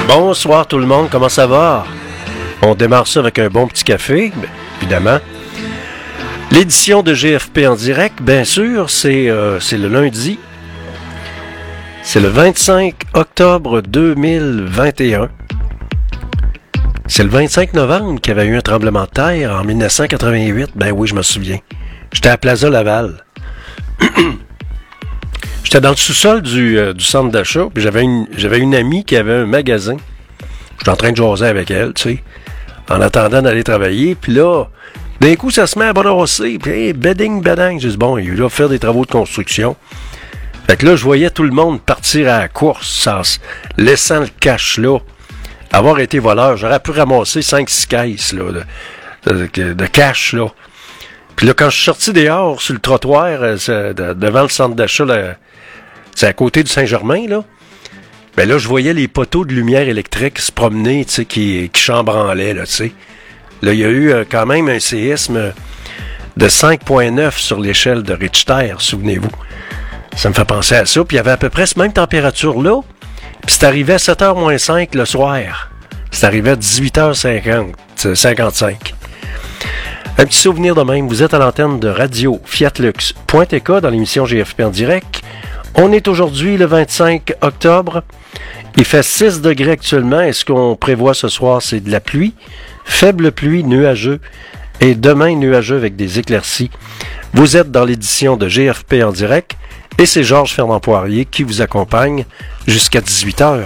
Bonsoir tout le monde, comment ça va? On démarre ça avec un bon petit café, évidemment. L'édition de GFP en direct, bien sûr, c'est le lundi. C'est le 25 octobre 2021. C'est le 25 novembre qu'il y avait eu un tremblement de terre en 1988. Ben oui, je me souviens. J'étais à Plaza Laval. J'étais dans le sous-sol du centre d'achat, puis j'avais une amie qui avait un magasin. J'étais en train de jaser avec elle, tu sais, en attendant d'aller travailler. Puis là, d'un coup, ça se met à brasser. Puis, hey, bedding. J'ai dit, bon, il va faire des travaux de construction. Fait que là, je voyais tout le monde partir à la course, laissant le cash là. Avoir été voleur, j'aurais pu ramasser 5-6 caisses là, de cash, là. Puis là, quand je suis sorti dehors, sur le trottoir, devant le centre d'achat, c'est à côté du Saint-Germain, là. Ben là, je voyais les poteaux de lumière électrique se promener, tu sais, qui chambranlaient, là, tu sais. Là, il y a eu quand même un séisme de 5,9 sur l'échelle de Richter, souvenez-vous. Ça me fait penser à ça. Puis il y avait à peu près cette même température-là. Puis c'est arrivé à 7h moins 5 le soir. C'est arrivé à 18h55. Un petit souvenir de même. Vous êtes à l'antenne de Radio Fiatlux.tk dans l'émission GFP en direct. On est aujourd'hui le 25 octobre. Il fait 6 degrés actuellement. Et ce qu'on prévoit ce soir, c'est de la pluie. Faible pluie, nuageux. Et demain, nuageux avec des éclaircies. Vous êtes dans l'édition de GFP en direct. Et c'est Georges Fernand Poirier qui vous accompagne jusqu'à 18h.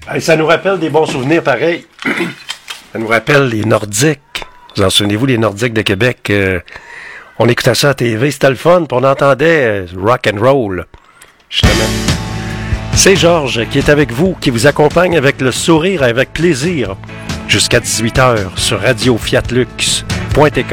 Hey, ça nous rappelle des bons souvenirs pareils. Ça nous rappelle les Nordiques. Vous en souvenez-vous, les Nordiques de Québec? On écoutait ça à la TV, c'était le fun, puis on entendait rock and roll, justement. C'est Georges qui est avec vous, qui vous accompagne avec le sourire et avec plaisir, jusqu'à 18h sur Radio Fiat Lux.tk.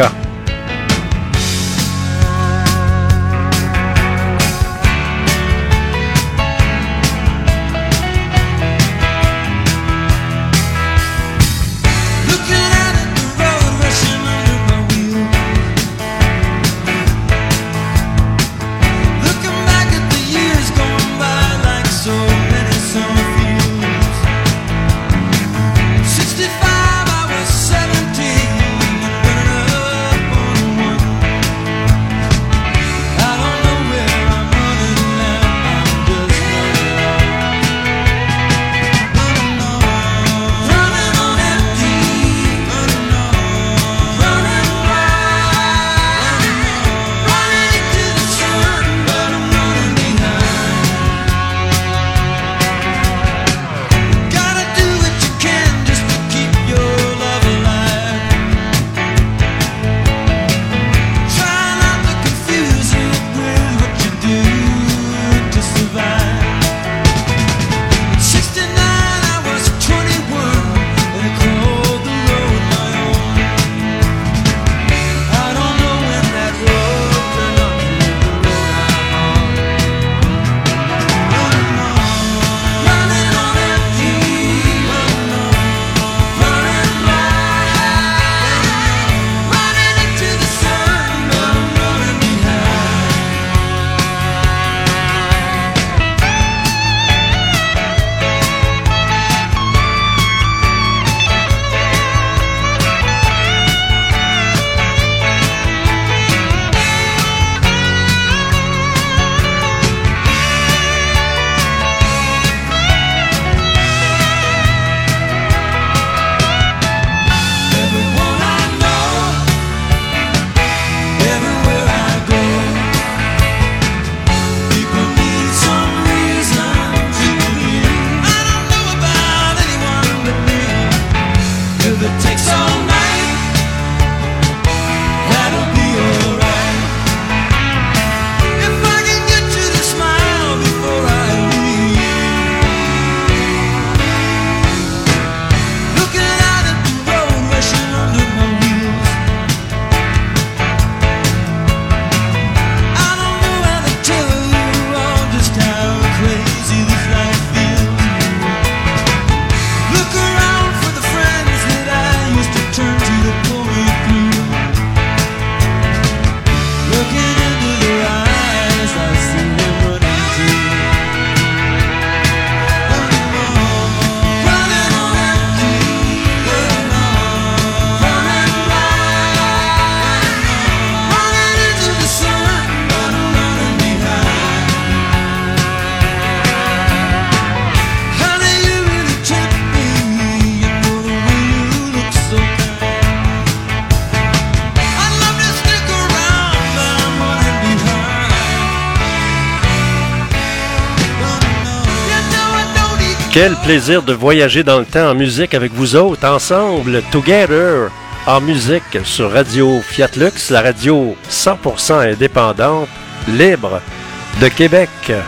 Quel plaisir de voyager dans le temps en musique avec vous autres, ensemble, together, en musique sur Radio Fiat Lux, la radio 100% indépendante, libre de Québec.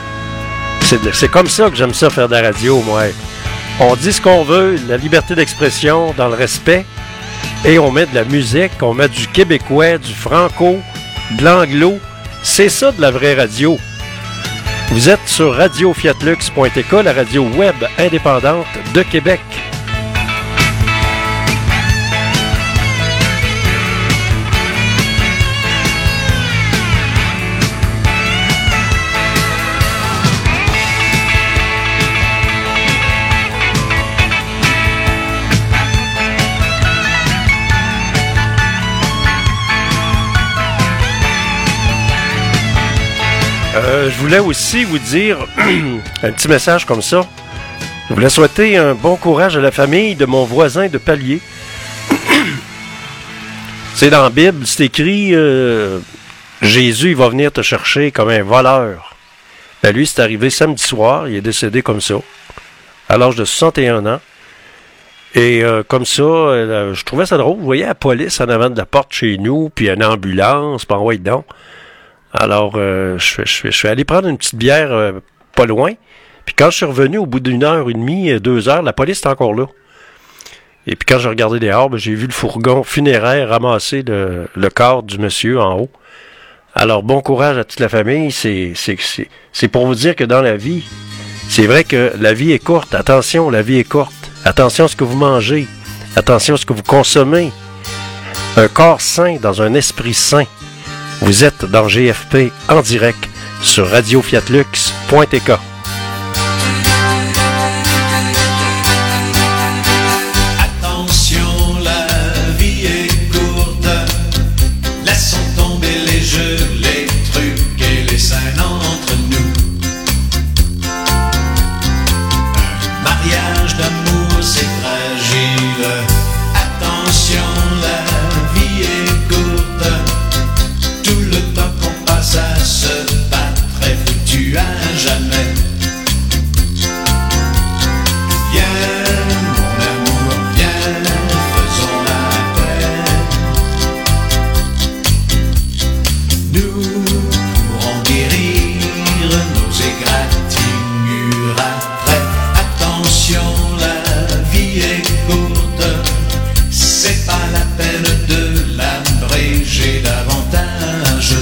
C'est comme ça que j'aime ça faire de la radio, moi. On dit ce qu'on veut, la liberté d'expression, dans le respect, et on met de la musique, on met du québécois, du franco, de l'anglo. C'est ça de la vraie radio. Vous êtes sur radiofiatlux.tk, la radio web indépendante de Québec. Je voulais aussi vous dire un petit message comme ça. Je voulais souhaiter un bon courage à la famille de mon voisin de palier. C'est dans la Bible, c'est écrit Jésus, il va venir te chercher comme un voleur. Ben lui, c'est arrivé samedi soir, il est décédé comme ça. à l'âge de 61 ans. Et comme ça, je trouvais ça drôle. Vous voyez la police en avant de la porte chez nous, puis une ambulance, puis en ouais donc. Alors, je suis allé prendre une petite bière pas loin. Puis quand je suis revenu au bout d'une heure et demie, 2 heures, la police était encore là. Et puis quand j'ai regardé dehors, j'ai vu le fourgon funéraire ramasser le corps du monsieur en haut. Alors, bon courage à toute la famille. C'est pour vous dire que dans la vie, c'est vrai que la vie est courte. Attention, la vie est courte. Attention à ce que vous mangez. Attention à ce que vous consommez. Un corps sain dans un esprit sain. Vous êtes dans GFP en direct sur radiofiatlux.tk. Attention, la vie est courte. Laissons tomber les jeux, les trucs et les scènes entre nous. Un mariage d'amour, c'est fragile. Attention, la vie est courte. Tout le temps qu'on passe à se battre est foutu à jamais. Viens, mon amour, viens, faisons la paix. Nous pourrons guérir nos égratignures après. Attention, la vie est courte. C'est pas la peine de l'abréger davantage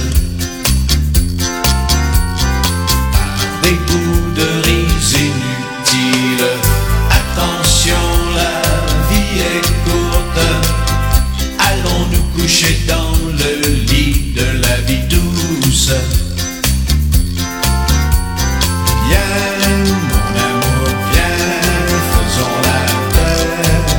par des bouts de riz inutiles. Attention, la vie est courte. Allons nous coucher dans le lit de la vie douce. Viens, mon amour, viens, faisons la paix.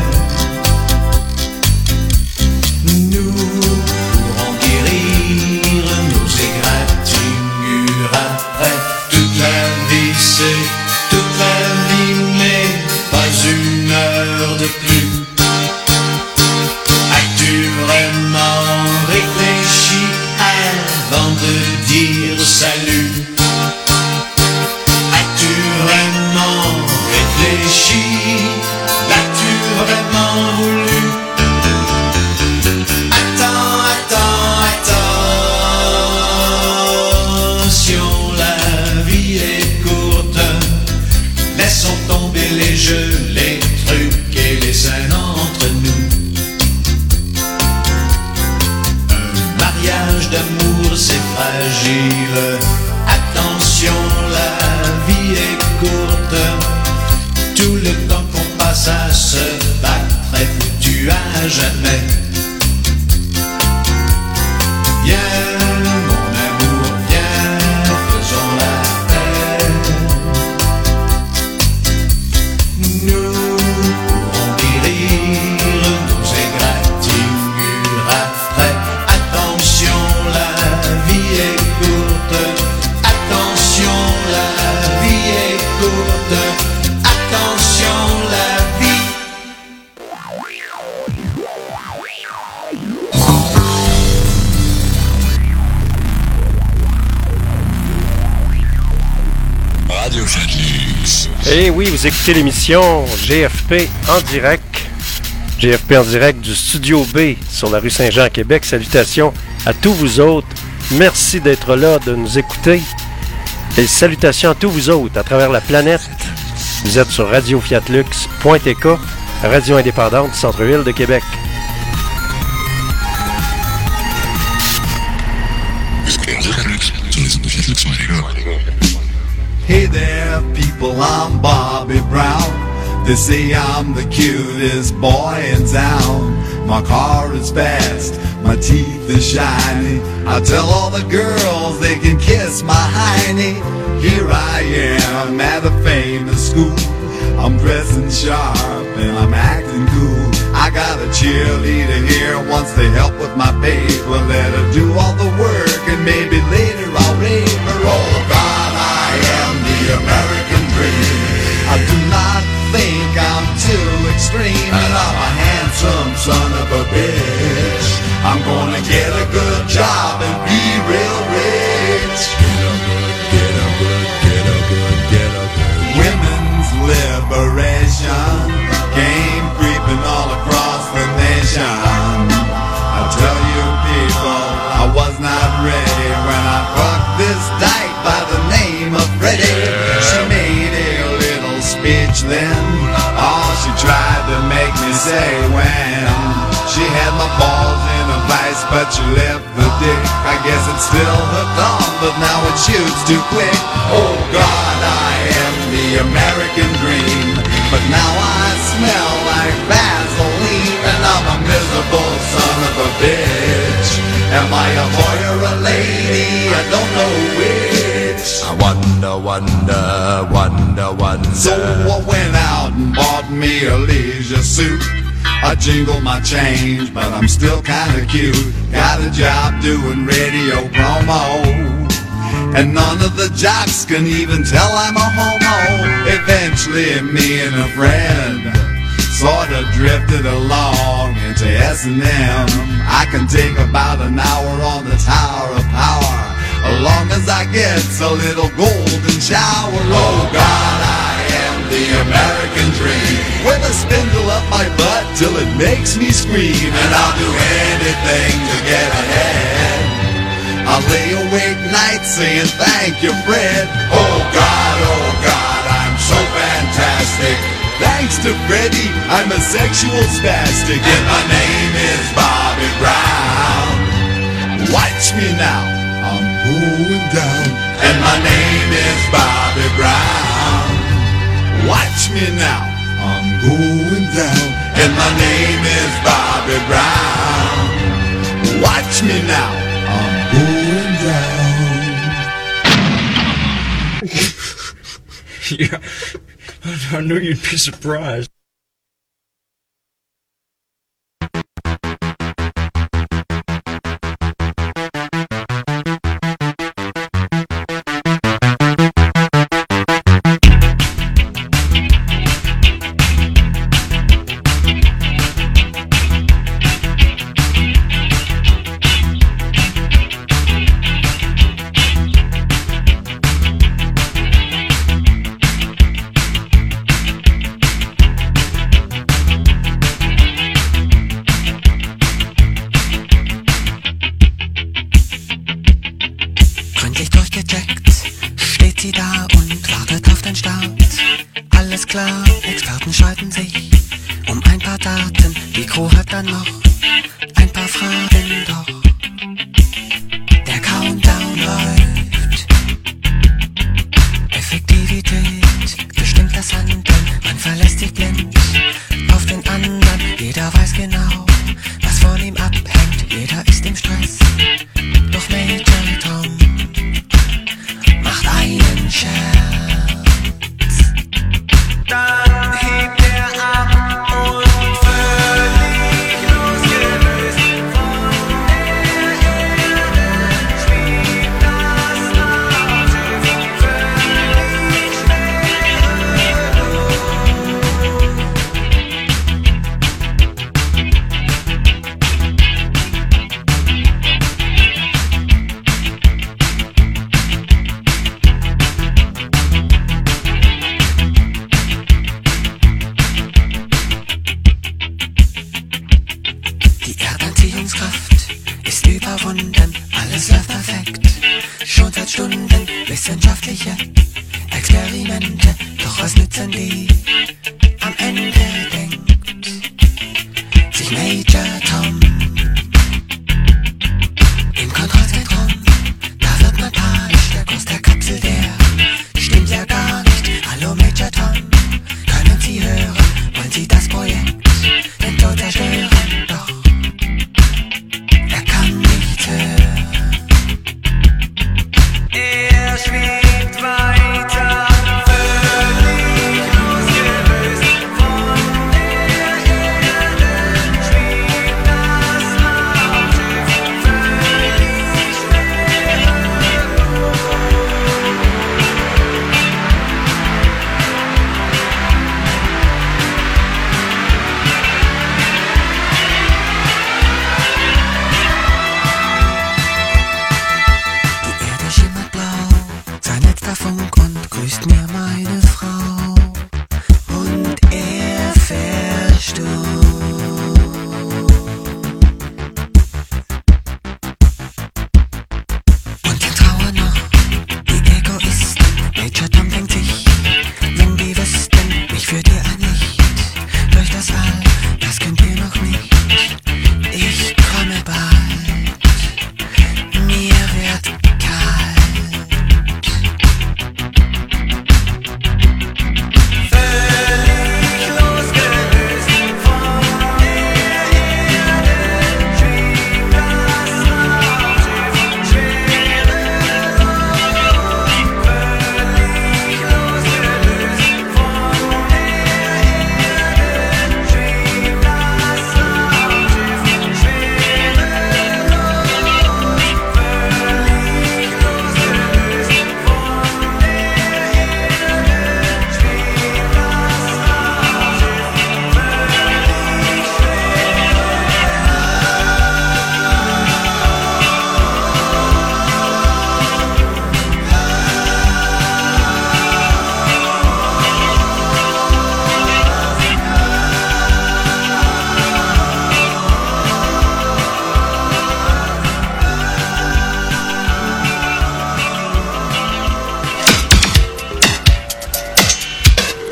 Nous pourrons guérir nos égratignures après. Toute la vie, c'est toute la vie, mais pas une heure de plus. As-tu vraiment réfléchi avant de dire salut? As-tu vraiment réfléchi? L'as-tu vraiment voulu? Attention, la vie est courte. Laissons tomber les jeux, les trucs et les scènes entre nous. Un mariage d'amour, c'est fragile. Attention, la vie est courte. Tout le temps qu'on passe à se battre est foutu à jamais. Viens, mon amour, viens, faisons la paix. Nous pourrons guérir nos égratignures après. Attention, la vie est courte. Attention, la vie est courte. Attention, la vie. Et oui, vous écoutez l'émission GFP en direct. GFP en direct du Studio B sur la rue Saint-Jean à Québec. Salutations à tous vous autres. Merci d'être là, de nous écouter. Et salutations à tous vous autres à travers la planète. Vous êtes sur radiofiatlux.tk, radio indépendante du centre-ville de Québec. Hey there, people, I'm Bobby Brown. They say I'm the cutest boy in town. My car is fast, my teeth are shiny. I tell all the girls they can kiss my hiney. Here I am at a famous school. I'm dressing sharp and I'm acting cool. I got a cheerleader here, wants to help with my paper. Let her do all the work and maybe later I'll rape her. Oh God, I am the American dream. I do not think I'm too extreme, and I'm a handsome son of a bitch. I'm gonna get a good job and be real rich. Get a good, get a good, get a good, get a good. Women's liberation. speech then. Oh, she tried to make me say when she had my balls in a vice, but she left the dick. I guess it's still hooked on, but now it shoots too quick. Oh God, I am the American dream, but now I smell like Vaseline, and I'm a miserable son of a bitch. Am I a boy or a lady? I don't know which. I wonder, wonder, wonder, wonder. So I went out and bought me a leisure suit. I jingle my change, but I'm still kinda cute. Got a job doing radio promo, and none of the jocks can even tell I'm a homo. Eventually me and a friend sorta drifted along into S&M. I can take about an hour on the Tower of Power, as long as I get a little golden shower. Oh God, I am the American dream, with a spindle up my butt till it makes me scream, and I'll do anything to get ahead. I'll lay awake nights saying thank you, Fred. Oh God, I'm so fantastic. Thanks to Freddie, I'm a sexual spastic, and my name is Bobby Brown. Watch me now, I'm going down, and my name is Bobby Brown. Watch me now, I'm going down, and my name is Bobby Brown. Watch me now, I'm going down. Yeah, I knew you'd be surprised. Experten streiten sich um ein paar Daten. Die Crew hat dann noch ein paar Fragen, doch der Countdown läuft. Effektivität bestimmt das Handeln. Man verlässt sich blind auf den anderen. Jeder weiß genau, was von ihm abhängt. Jeder ist im Stress, doch Major Tom macht einen Scherz. Dann hebt er ab und völlig losgelöst von der Erde schwebt das Raumschiff völlig schwerelos. Die Erdanziehungskraft ist überwunden, alles läuft perfekt. Schon seit Stunden wissenschaftliche Experimente, doch was nützen die? Am Ende denkt sich Major Tom im Kontrollzentrum. Da wird man panisch, der Kurs der Kapsel, der stimmt ja gar nicht. Hallo Major Tom, können Sie hören? Wollen Sie das Projekt den Tod zerstören? Doch er kann nicht hören. Er schwebt weiter, völlig losgelöst von der Erde schwebt das Raumschiff völlig schwerelos.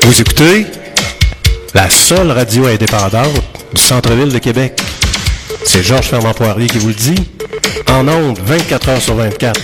Vous écoutez la seule radio indépendante du centre-ville de Québec. C'est Georges Fermant-Poirier qui vous le dit. En ondes, 24 heures sur 24.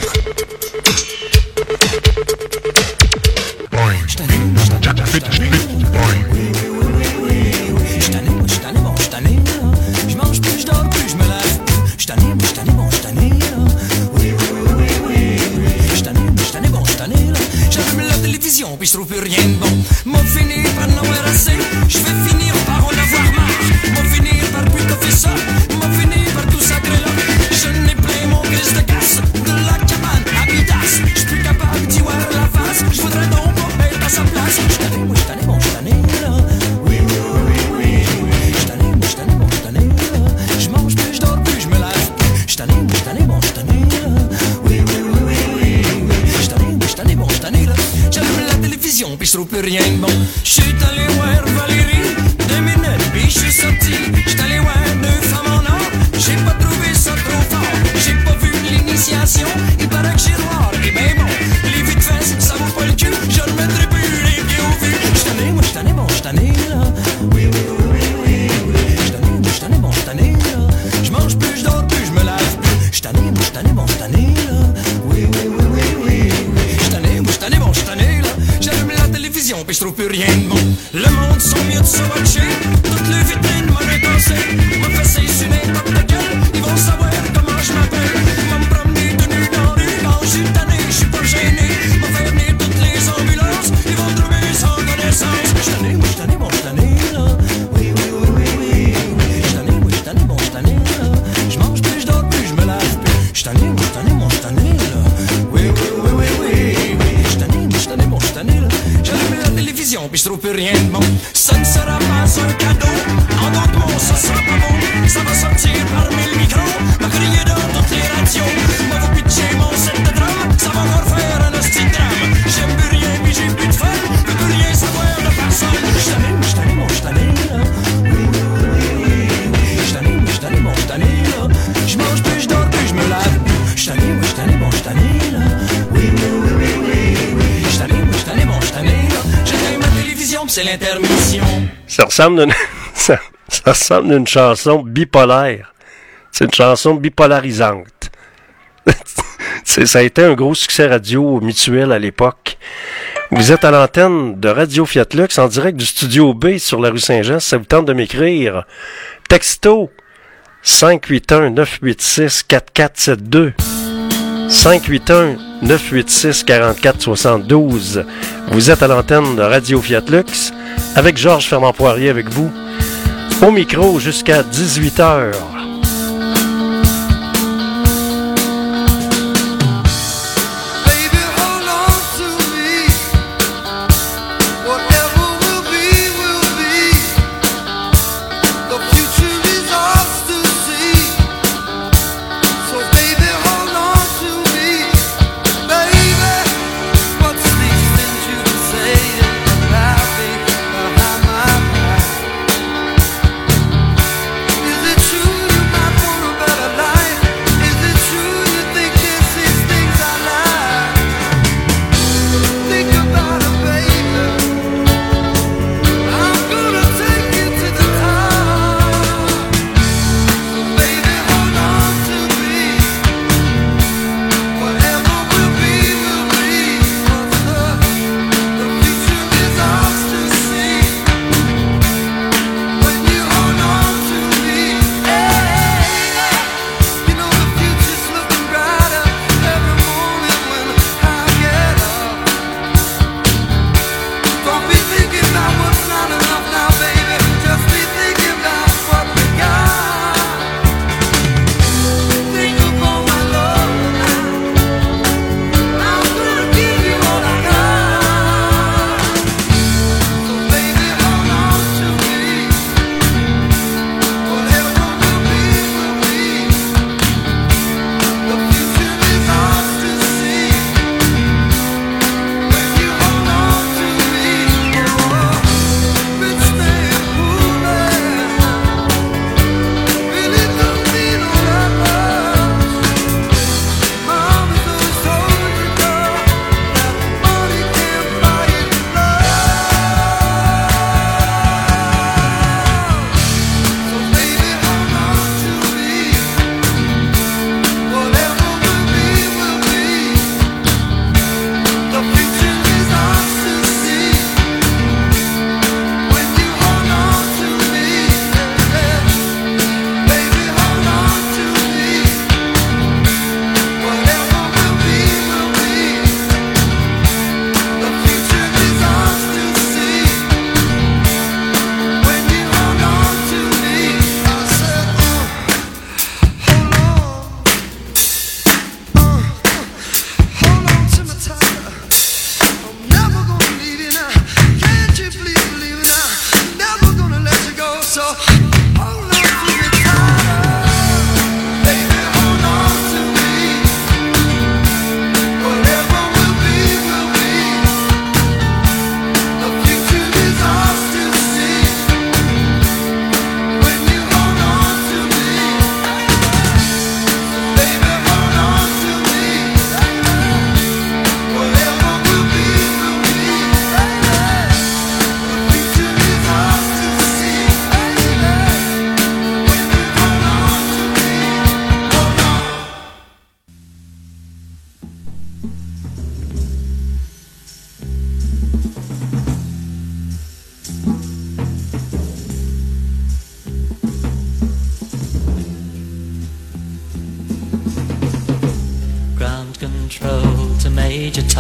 Puis je trouve plus rien de bon. M'en finir par n'en avoir assez. Je vais finir par en avoir marre. M'en finir par plutôt faire ça. M'en finir par tout sacré là. Je n'ai plein mon gris de casse. De la cabane à Midas. Je suis plus capable d'y voir la face. Je voudrais donc pas être à sa place. Je t'année, moi je t'année, bon je t'année là. Oui, oui, oui, oui, oui. Je t'année, moi je t'année, bon je t'année là. Je mange plus, je dors plus, je me lave plus. Je t'année, moi je t'année, bon je t'année là. Oui, oui, oui, oui, oui, oui. Je t'année, moi je t'année, bon je t'année là. J'allume la télévision puis je trouve plus rien de bon. Je suis allé voir Valérie 2 minutes puis je suis sorti. J'suis allé voir 2 femmes en or. J'ai pas trouvé ça trop fort. J'ai pas vu l'initiation. Il paraît que j'ai noir et ben bon. Les vues de fesses ça vaut pas le cul. Je ne mettrai plus les pieds au vu. J't'année, moi j't'année, bon j't'année là. Oui, oui, oui, oui, oui, oui. J't'année, moi j't'année, bon j't'année là. J'mange plus, j'dors plus, j'me lave plus. J't'année, moi j't'année, bon j't'année là. Oui, oui, oui, oui, oui, oui. J't'année, moi j't'année, bon j't'année là. J'allume la télévision puis je trouve plus rien de bon. Le monde sont mieux de se watcher. Toutes les vitrines m'ont réconcé. M'a fait sur n'importe quel. Ils vont savoir comment je m'appelle. M'a me promener de nu dans rue. Quand je suis tanné, je suis pas gêné. M'a fait venir toutes les ambulances. Ils vont trouver sans connaissance. J't'année, moi j't'année, bon j't'année là. Oui, oui, oui, oui, oui, oui. J't'année, moi j't'année, bon j't'année là. J'mange plus, j'dors plus, j'me lave plus. J't'année, moi j't'année, bon j't'année là. Oui, oui, oui, oui, oui, oui. J't'année, moi j't'année, bon j't'année là. J'allume la télévision puis je trouve plus rien de bon. Ça ne sera pas un cadeau. En d'autres mots, ça sera pas bon. Ça va sortir parmi le micro. M'a crié dans toutes les radios. M'a vous pitcher mon set de drame. Ça va encore faire un hostie de drame. J'aime plus rien puis j'ai plus de fun. Je peux rien savoir de personne. J't'année, bon j't'année là. Oui, oui, oui, oui, oui. J't'année, bon j't'année là. J'mange plus, j'dors plus, j'me lave plus. J't'année, bon j't'année là. Oui, oui, oui, oui, oui. J't'année, bon j't'année là. J'allume ma télévision pis c'est l'intermission. Ça ressemble d'une ça ressemble à une chanson bipolaire. C'est une chanson bipolarisante. Ça a été un gros succès radio mutuel à l'époque. Vous êtes à l'antenne de Radio Fiat Lux en direct du Studio B sur la rue Saint-Jean. Si ça vous tente de m'écrire, texto 581-986-4472. 581-986-4472. Vous êtes à l'antenne de Radio Fiat Lux avec Georges Fermant-Poirier avec vous. Au micro jusqu'à 18h. True.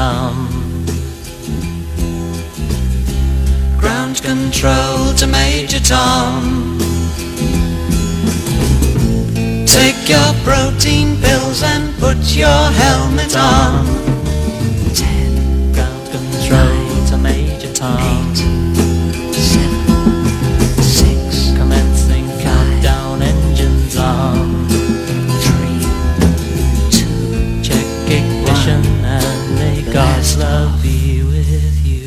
Tom. Ground control to Major Tom. Take your protein pills and put your helmet on. 10. Ground control to Major Tom. 8, 7, 6. Commencing countdown, engines on. 3, 2. Check ignition and may God's love be with you.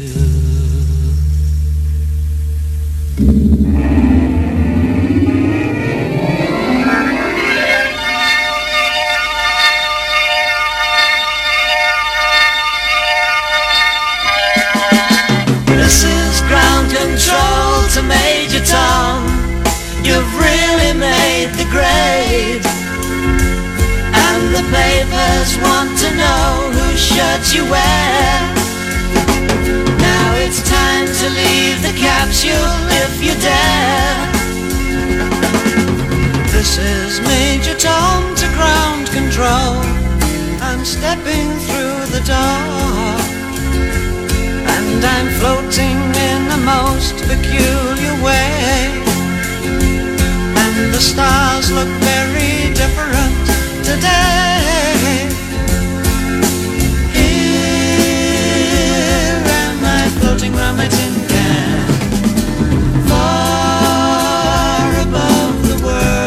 Control to Major Tom. You've really made the grade, and the papers want to know whose shirt you wear. Now it's time to leave the capsule if you dare. This is Major Tom to ground control. I'm stepping through the door, and I'm floating in a most peculiar way. And the stars look very different today. Here am I floating round my tin can, far above the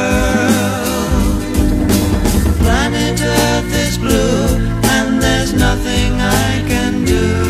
world. Planet Earth is blue, and there's nothing I can do.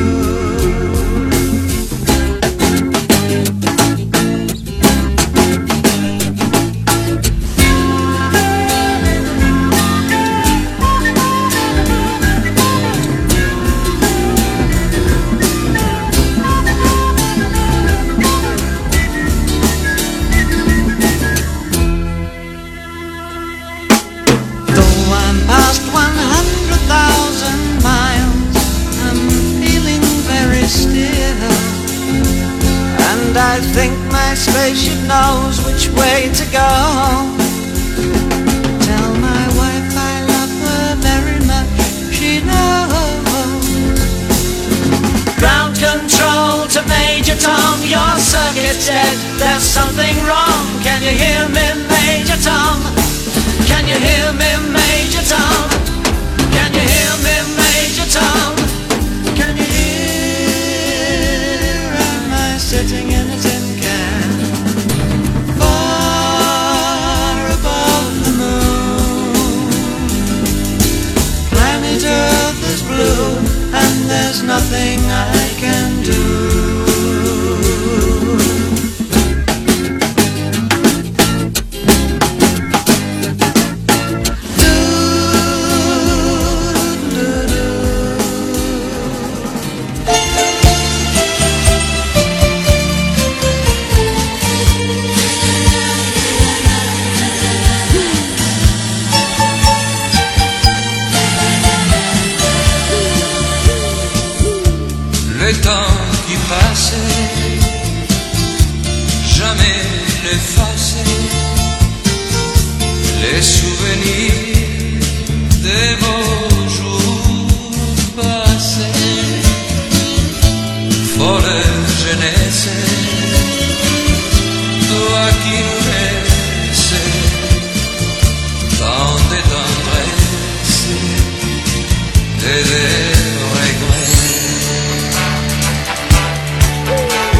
Past 100,000 miles, I'm feeling very still, and I think my spaceship knows which way to go. Tell my wife I love her very much, she knows. Ground control to Major Tom, your circuit's dead, there's something wrong. Can you hear me, Major Tom? Can you hear me, Major Tom? Can you hear me, Major Tom? Can you hear? Am I sitting in a tin can, far above the moon? Planet Earth is blue, and there's nothing I can do. Le temps qui passait, jamais l'effacer, les souvenirs des beaux jours passés, folle jeunesse, toi qui nous laissais tant de tendresse et de regrets.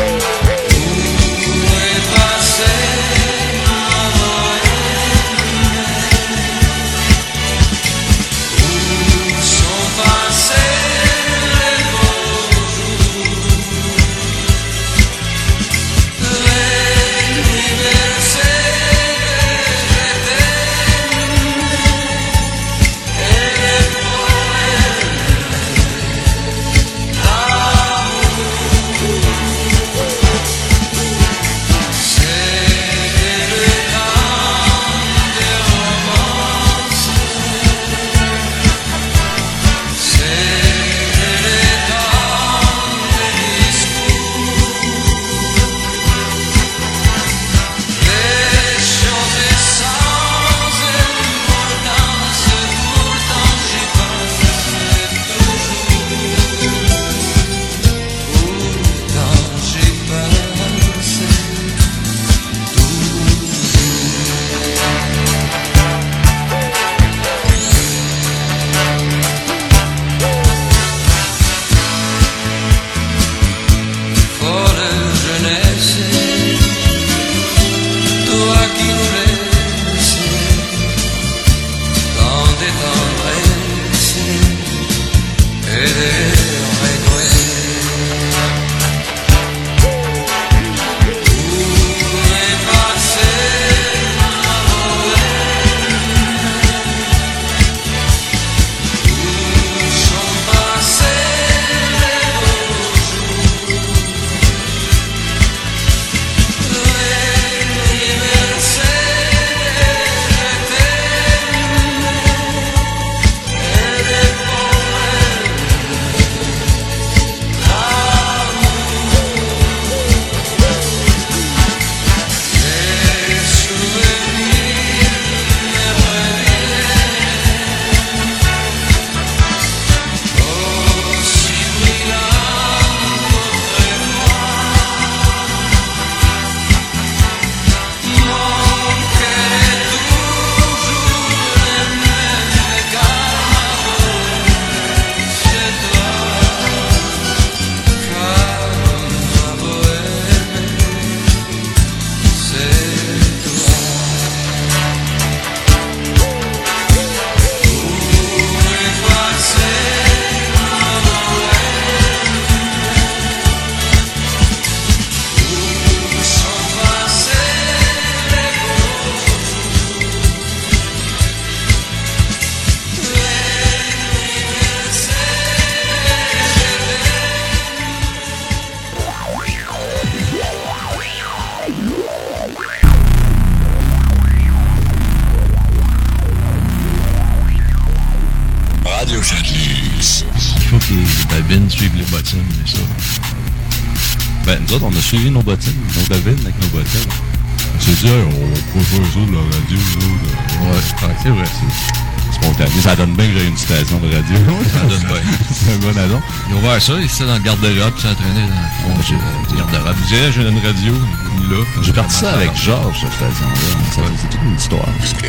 bobines suivent les bottines, mais ça... Ben, nous autres, on a suivi nos bottines, nos bobines avec nos bottines. On s'est dit, hey, on peut faire ça de la radio, nous autres. Ouais, c'est vrai, c'est spontané. Ça donne bien que j'ai une station de radio. Ça donne bien. C'est un bon addon. Ils ont ouvert ça, ils étaient dans le garde-robe, puis s'entraînaient dans le fond du garde-robe. Je dirais, j'ai une radio, là. J'ai parti ça avec Georges, cette station-là. C'est toute une histoire.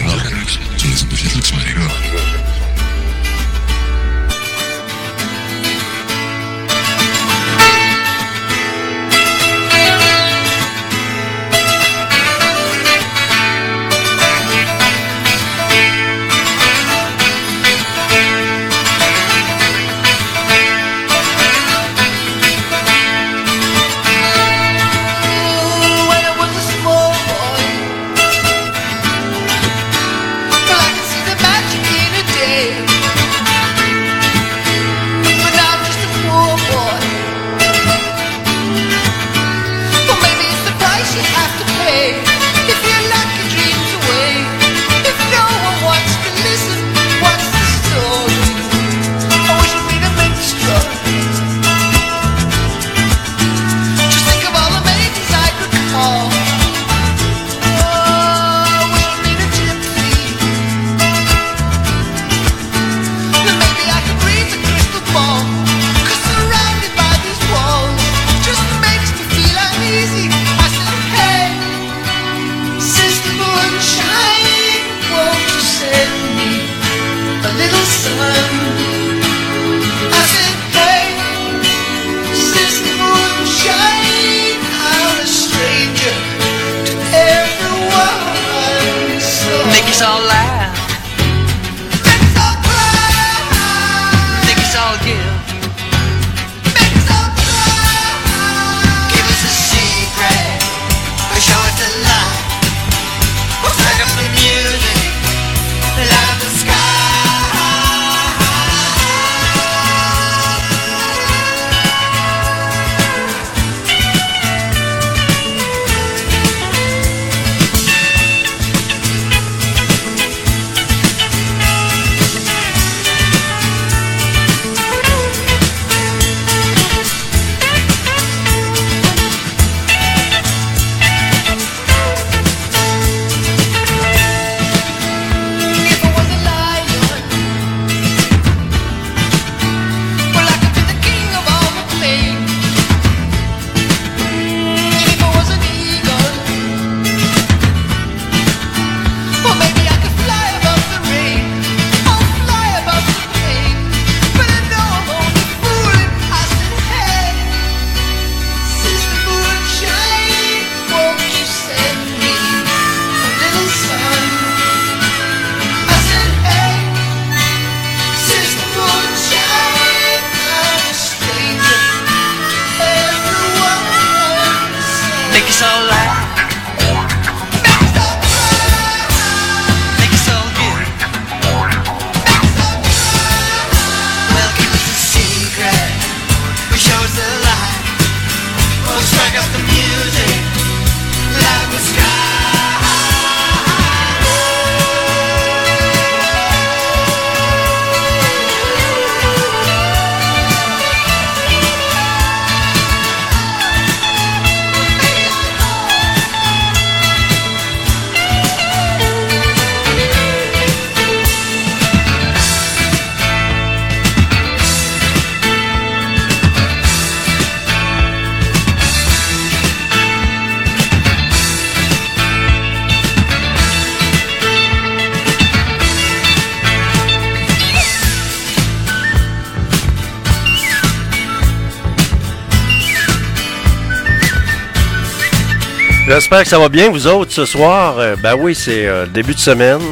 J'espère que ça va bien, vous autres, ce soir. Ben oui, c'est début de semaine.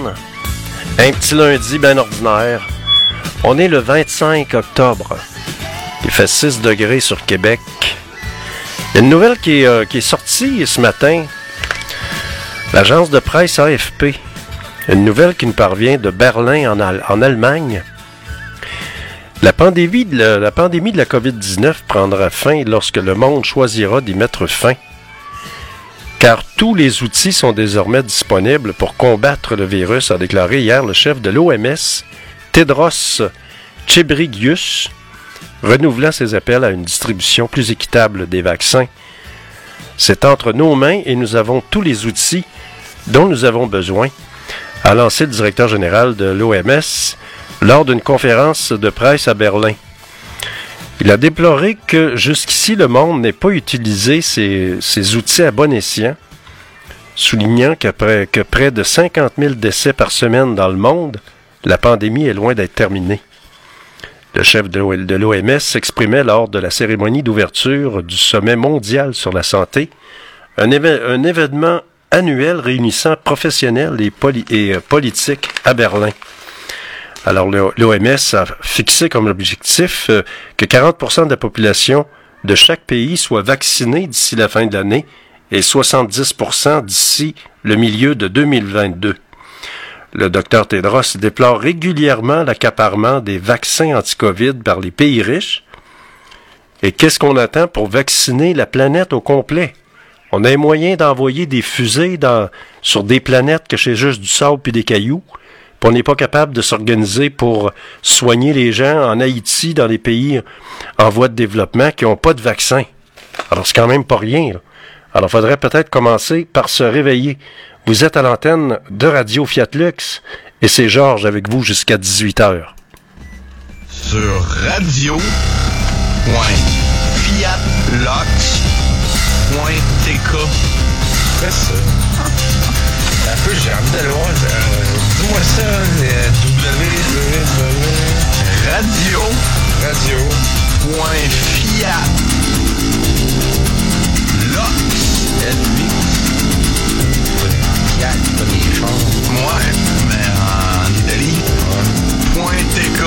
Un petit lundi bien ordinaire. On est le 25 octobre. Il fait 6 degrés sur Québec. Il y a une nouvelle qui est sortie ce matin. L'agence de presse AFP. Une nouvelle qui nous parvient de Berlin en Allemagne. La pandémie de la COVID-19 prendra fin lorsque le monde choisira d'y mettre fin. Car tous les outils sont désormais disponibles pour combattre le virus, a déclaré hier le chef de l'OMS, Tedros Ghebreyesus, renouvelant ses appels à une distribution plus équitable des vaccins. C'est entre nos mains et nous avons tous les outils dont nous avons besoin, a lancé le directeur général de l'OMS lors d'une conférence de presse à Berlin. Il a déploré que jusqu'ici le monde n'ait pas utilisé ces outils à bon escient, soulignant que près de 50 000 décès par semaine dans le monde, la pandémie est loin d'être terminée. Le chef de l'OMS s'exprimait lors de la cérémonie d'ouverture du Sommet mondial sur la santé, un événement annuel réunissant professionnels et politiques à Berlin. Alors, l'OMS a fixé comme objectif que 40% de la population de chaque pays soit vaccinée d'ici la fin de l'année et 70% d'ici le milieu de 2022. Le Dr Tedros déplore régulièrement l'accaparement des vaccins anti-COVID par les pays riches. Et qu'est-ce qu'on attend pour vacciner la planète au complet? On a un moyen d'envoyer des fusées sur des planètes que c'est juste du sable et des cailloux. Puis on n'est pas capable de s'organiser pour soigner les gens en Haïti, dans les pays en voie de développement qui n'ont pas de vaccin. Alors c'est quand même pas rien, là. Alors il faudrait peut-être commencer par se réveiller. Vous êtes à l'antenne de Radio Fiat Lux et c'est Georges avec vous jusqu'à 18h. Sur radio.fiatlux.tk. Fais ça. Un peu, j'ai envie d'aller voir. Dis-moi ça, Ouais, mais en Italie. .tk.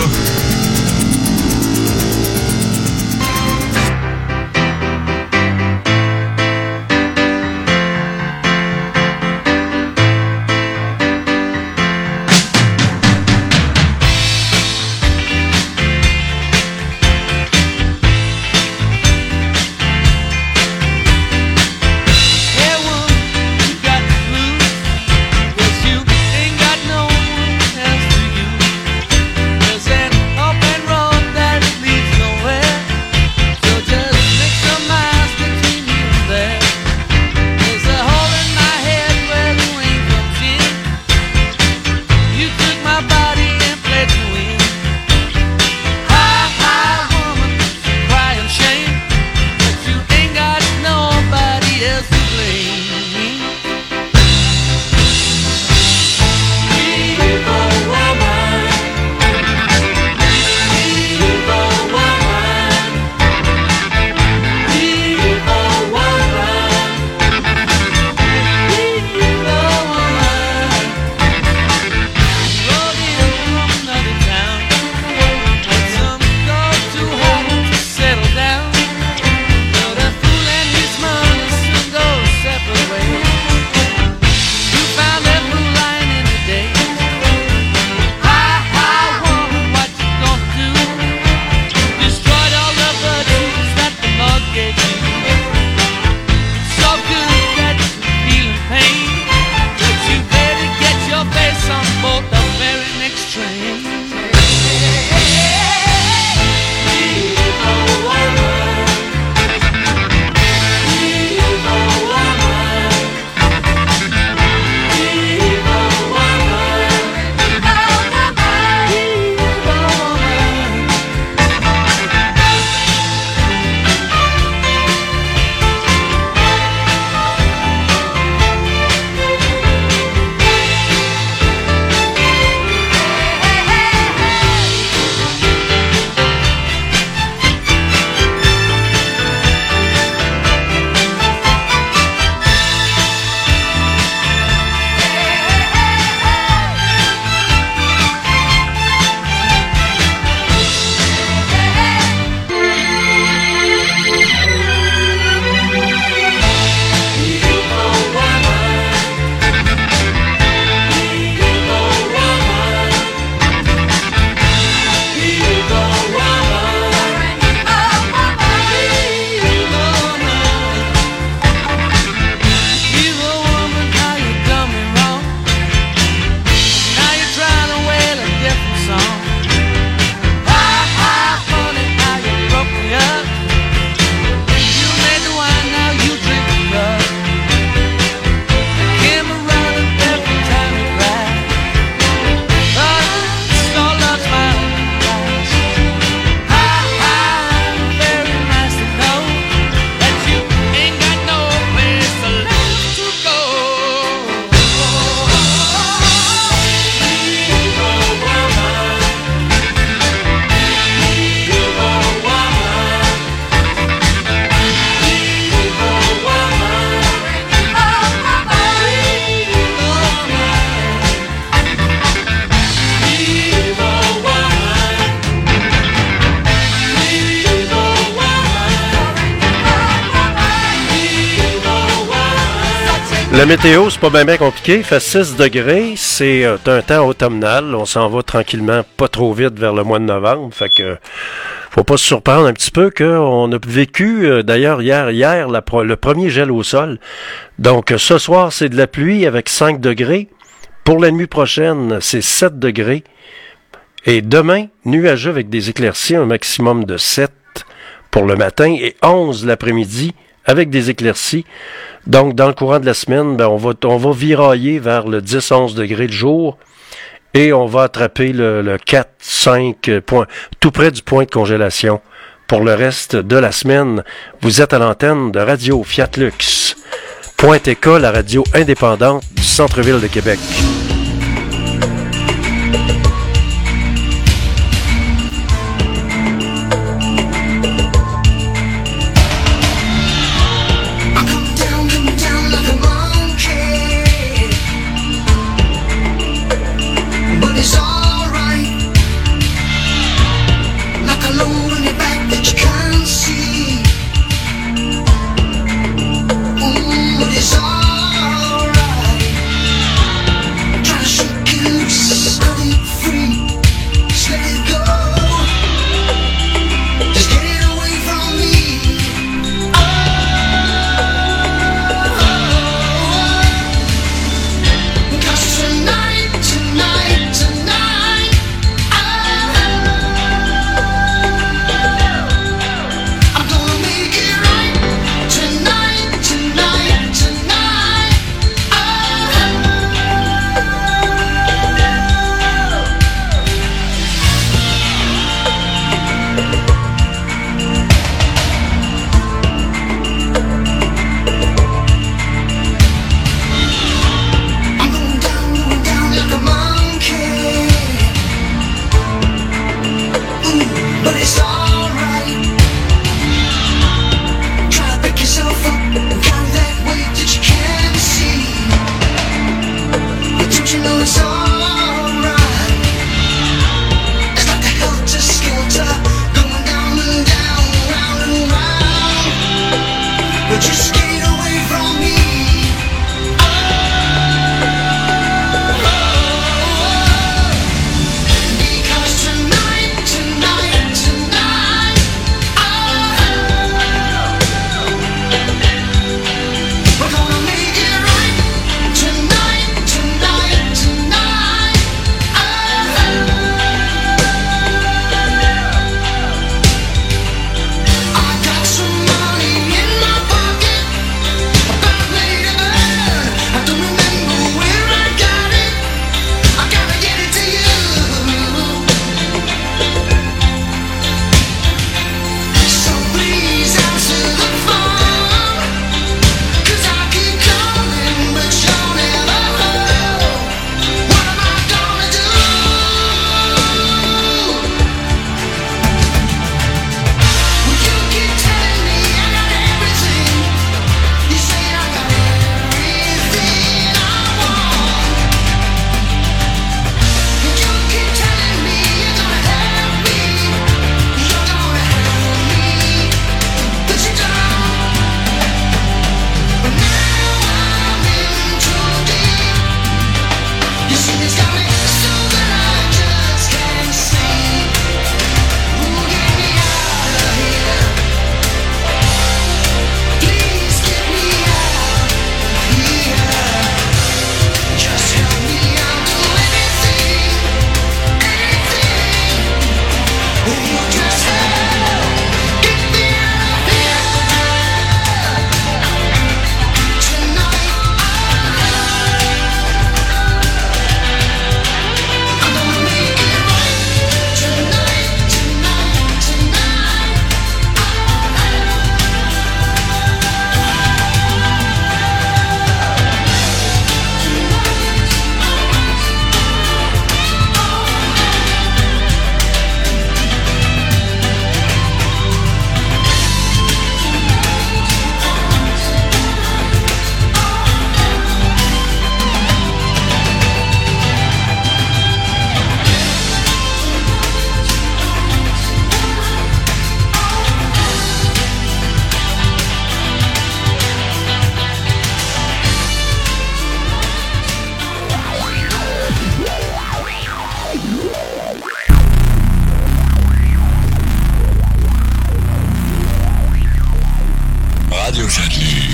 La météo, c'est pas bien compliqué. Il fait 6 degrés. C'est un temps automnal. On s'en va tranquillement, pas trop vite vers le mois de novembre. Fait que faut pas se surprendre un petit peu qu'on a vécu, d'ailleurs, hier le premier gel au sol. Donc, ce soir, c'est de la pluie avec 5 degrés. Pour la nuit prochaine, c'est 7 degrés. Et demain, nuageux avec des éclaircies, un maximum de 7 pour le matin et 11 l'après-midi avec des éclaircies. Donc, dans le courant de la semaine, on va virailler vers le 10-11 degrés le jour et on va attraper le 4-5 points, tout près du point de congélation. Pour le reste de la semaine, vous êtes à l'antenne de Radio Fiat Lux. Point-TK, la radio indépendante du centre-ville de Québec.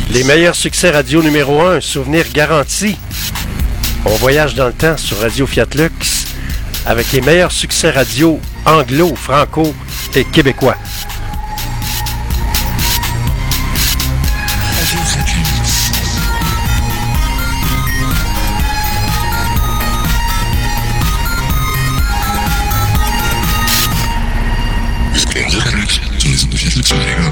Les meilleurs succès radio numéro 1, souvenir garanti. On voyage dans le temps sur Radio Fiat Lux avec les meilleurs succès radio anglo, franco et québécois. Radio Fiat Lux. Radio Fiat Lux sur les ondes de Fiat Lux sur les gars.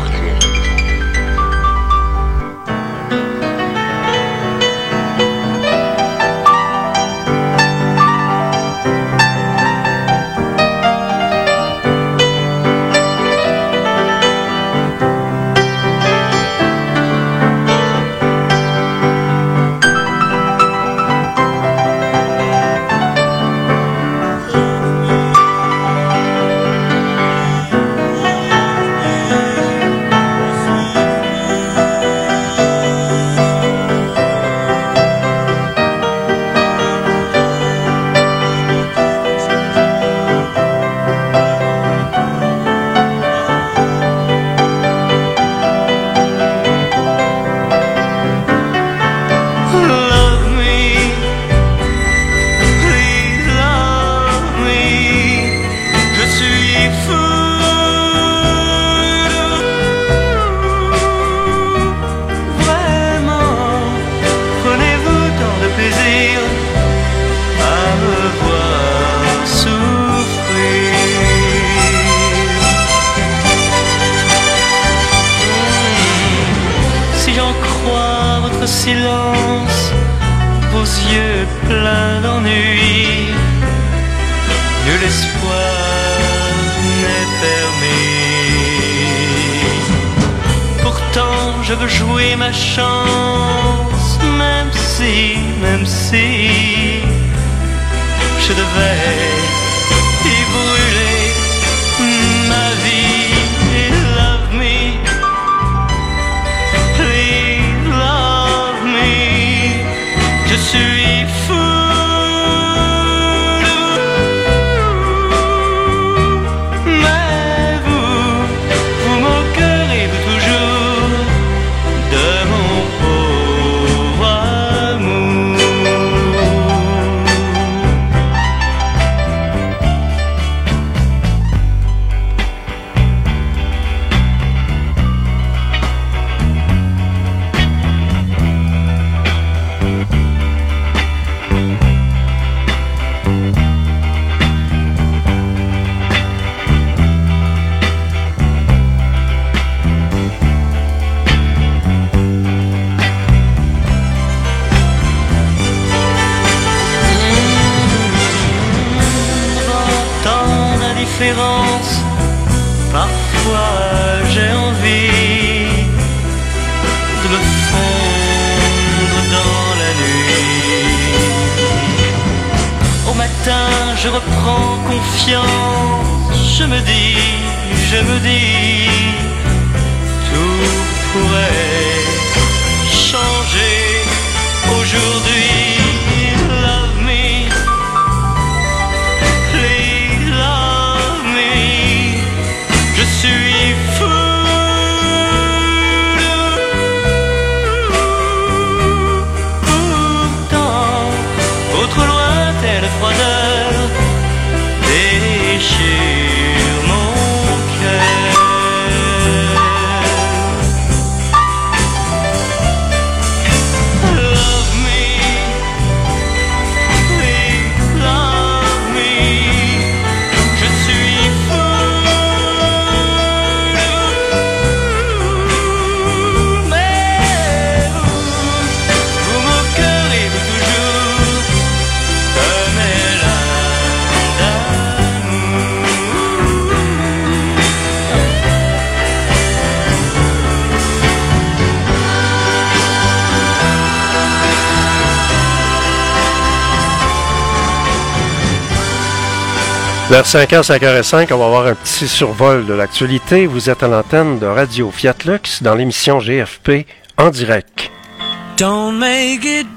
Vers 5h, 5h05, on va avoir un petit survol de l'actualité. Vous êtes à l'antenne de Radio Fiat Lux dans l'émission GFP en direct. Don't make it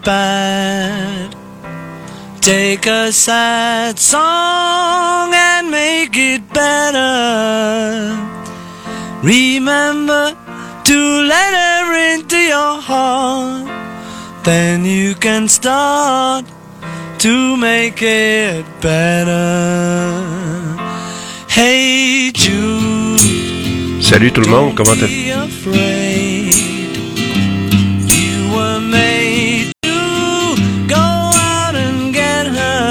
bad. Take a sad song and make it better. Remember to let her into your heart. Then you can start to make it better. Hey Jude. Salut tout le monde, comment t'as... You were made to go out and get her.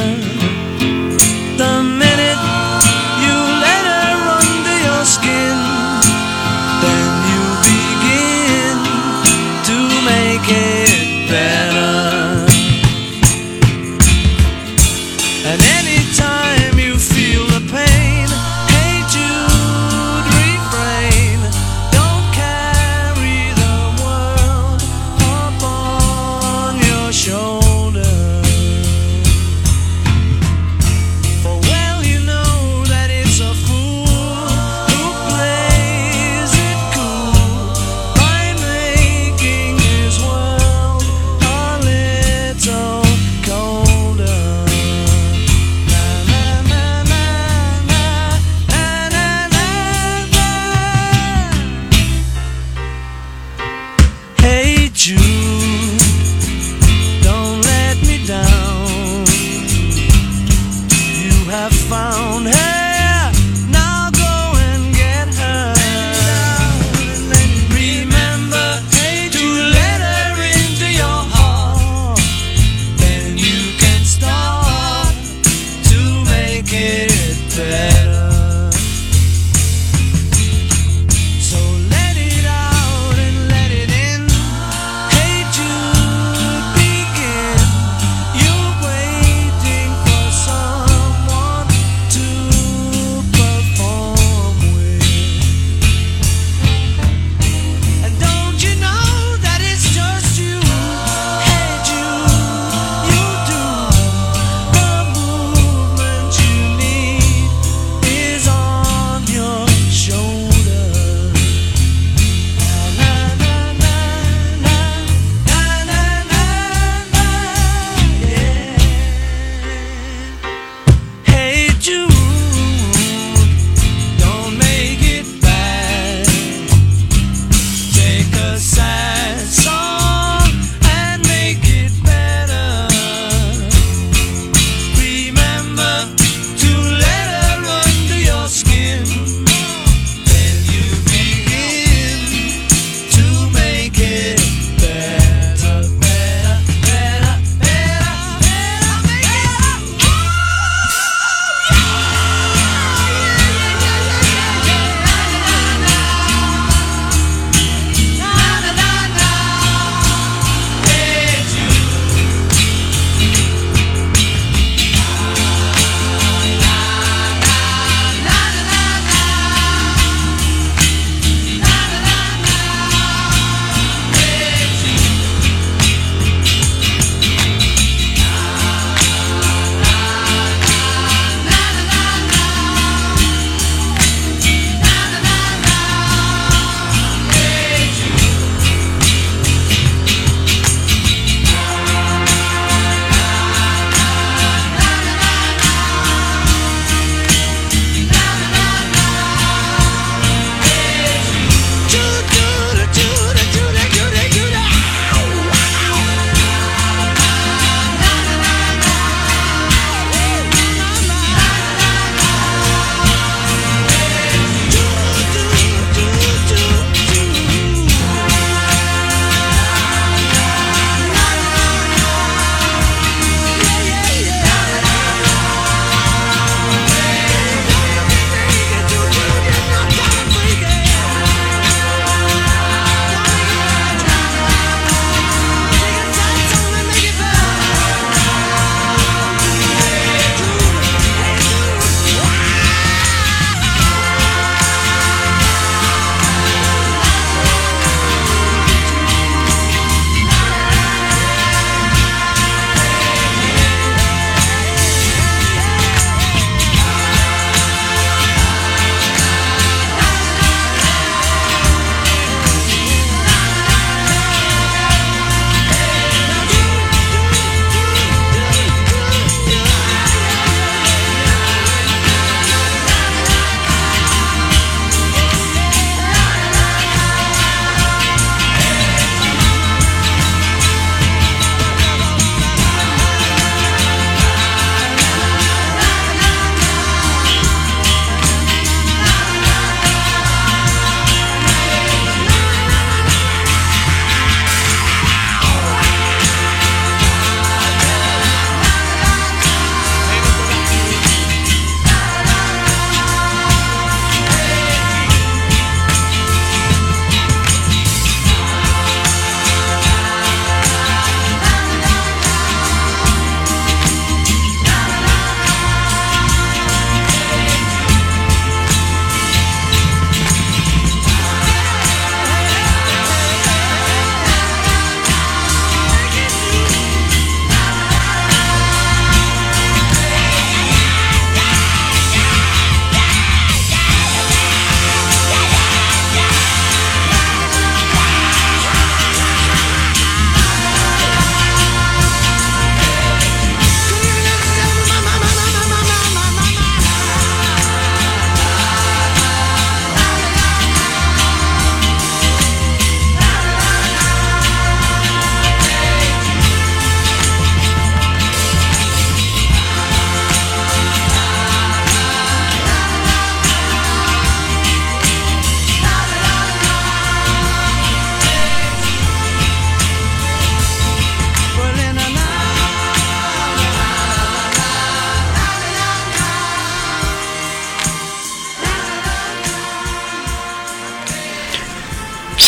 The minute you let her under your skin, then you begin to make it better. And anytime you feel the pain, hey Jude, refrain. Don't carry the world upon your shoulder. For well you know that it's a fool who plays it cool by making his world a little colder. Na na na na na na na na. Hey Jude, don't let me down. You have found her, now go and get her. Remember to let her into your heart. Then you can start to make it better. So let it out and let it in. Hey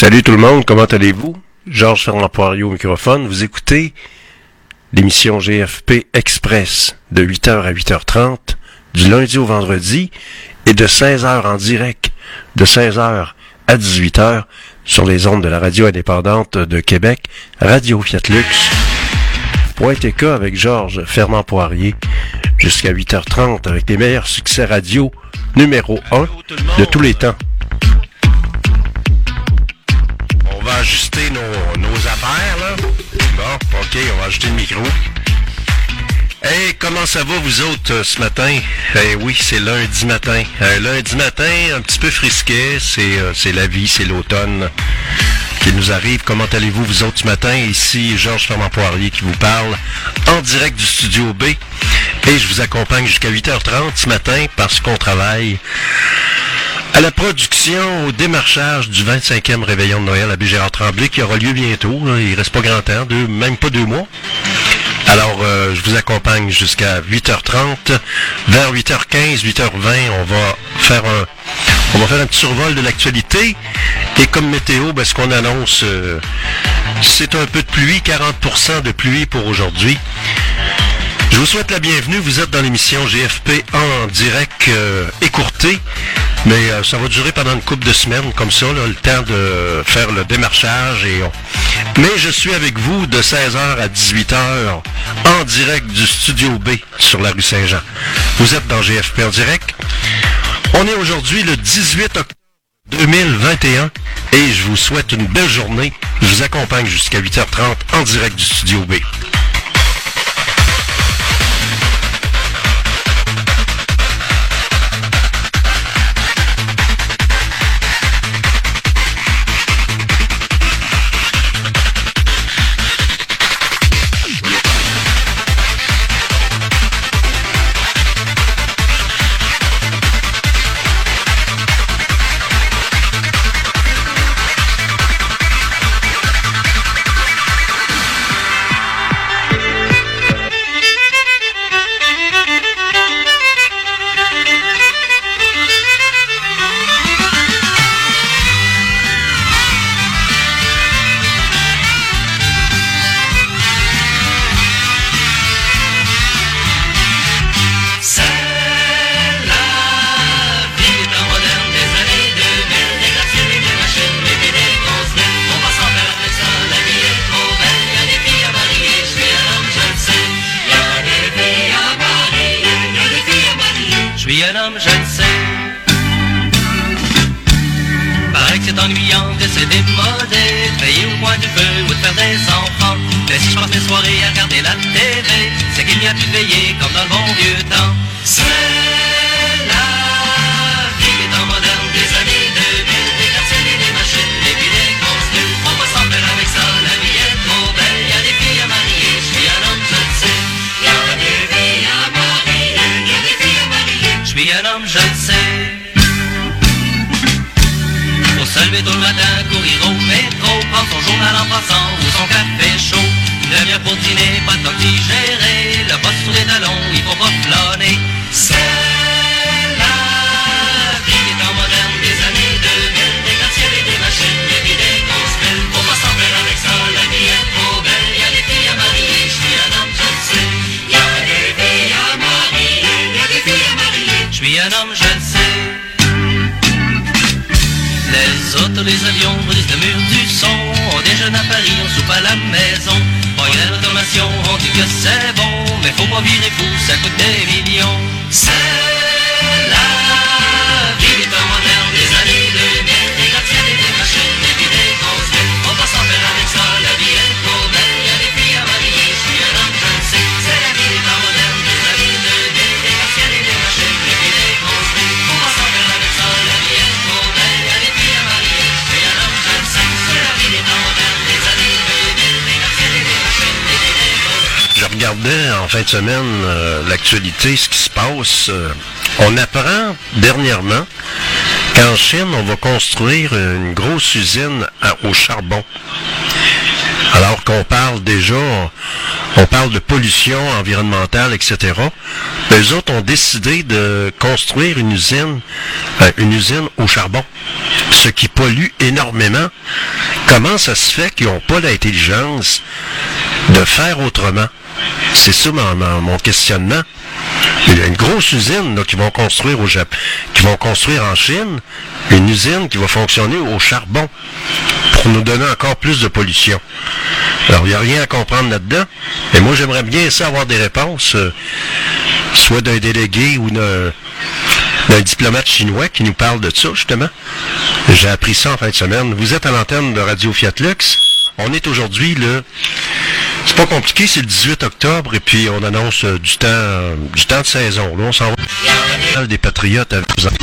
Salut tout le monde, comment allez-vous? Georges Fernand Poirier au microphone. Vous écoutez l'émission GFP Express de 8h à 8h30 du lundi au vendredi et de 16h en direct de 16h à 18h sur les ondes de la radio indépendante de Québec, Radio Fiat-Lux. .tk avec Georges Fernand Poirier jusqu'à 8h30 avec les meilleurs succès radio numéro 1 de tous les temps. On va ajuster nos affaires, là. Bon, OK, on va ajuster le micro. Hey, comment ça va, vous autres, ce matin? Eh oui, c'est lundi matin. Lundi matin, un petit peu frisquet, c'est la vie, c'est l'automne qui nous arrive. Comment allez-vous, vous autres, ce matin? Ici, Georges Fernand Poirier qui vous parle en direct du Studio B. Et je vous accompagne jusqu'à 8h30 ce matin parce qu'on travaille à la production, au démarchage du 25e réveillon de Noël à Bégérard-Tremblay qui aura lieu bientôt. Là. Il reste pas grand temps, même pas 2 mois. Alors, je vous accompagne jusqu'à 8h30. Vers 8h15, 8h20, on va faire un petit survol de l'actualité. Et comme météo, ce qu'on annonce, c'est un peu de pluie, 40% de pluie pour aujourd'hui. Je vous souhaite la bienvenue. Vous êtes dans l'émission GFP en direct écourté. Mais ça va durer pendant une couple de semaines, comme ça, là, le temps de faire le démarchage. Mais je suis avec vous de 16h à 18h en direct du Studio B sur la rue Saint-Jean. Vous êtes dans GFP en direct. On est aujourd'hui le 18 octobre 2021 et je vous souhaite une belle journée. Je vous accompagne jusqu'à 8h30 en direct du Studio B. Les avions brisent le mur du son. On déjeune à Paris, on soupe à la maison. Pas une réclamation, on dit que c'est bon. Mais faut pas virer fou, ça coûte des millions. C'est la vie des temps modernes des années 2000. Des gratte-ciels et des machines, et puis des grosses villes. On va s'en faire avec ça, la vie est trop belle. Y'a des filles à marier, je suis un homme, je le sais. C'est la vie des temps modernes des années 2000. Des gratte-ciels et des machines, et puis des grosses villes. On va s'en faire avec ça, la vie est trop belle. Y'a des filles à marier. Je regardais en fin de semaine l'actualité, ce qui se passe. On apprend dernièrement qu'en Chine, on va construire une grosse usine au charbon. Alors qu'on parle déjà, on parle de pollution environnementale, etc. Les autres ont décidé de construire une usine au charbon. ce qui pollue énormément, comment ça se fait qu'ils n'ont pas l'intelligence de faire autrement? C'est ça mon questionnement. Il y a une grosse usine là, qui vont construire au Japon, qui vont construire en Chine, une usine qui va fonctionner au charbon pour nous donner encore plus de pollution. Alors, il n'y a rien à comprendre là-dedans. Et moi, j'aimerais bien ça avoir des réponses, soit d'un délégué ou d'un diplomate chinois qui nous parle de ça, justement. J'ai appris ça en fin de semaine. Vous êtes à l'antenne de Radio Fiat Lux. On est aujourd'hui c'est pas compliqué, c'est le 18 octobre et puis on annonce du temps de saison. Là, on s'en va des Patriotes avec vous.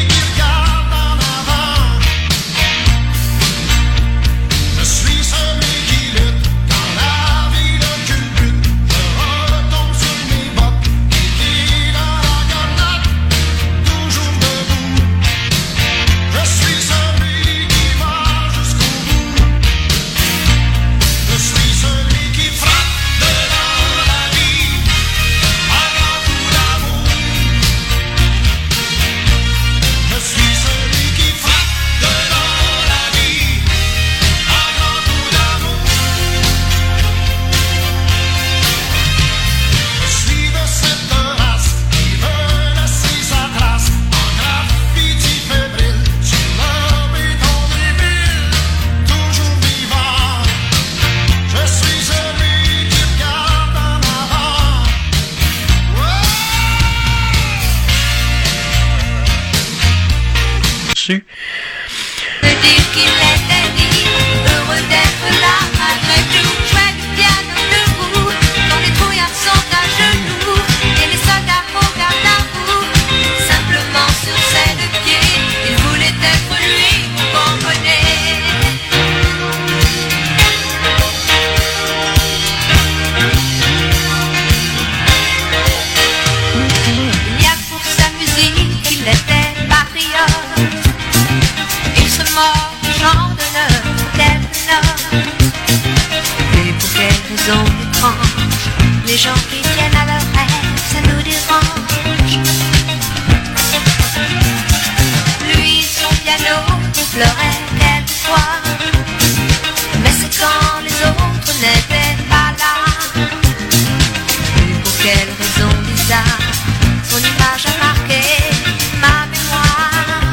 Je veux dire qu'il était libre, heureux d'être là malgré tout. Jouait du piano debout, quand les trouillards sont à genoux et les soldats regardent à bout. Simplement sur ses deux pieds, il voulait être lui, vous comprenez. Il y a pour sa musique qu'il était patriote. Il se mord du genre d'honneur tel l'or. Mais pour quelle raison étrange, les gens qui tiennent à leur rêve, ça nous dérange. Lui, son piano, pleurait quelquefois. Mais c'est quand les autres n'étaient pas là. Mais pour quelle raison bizarre, son image a marqué ma mémoire.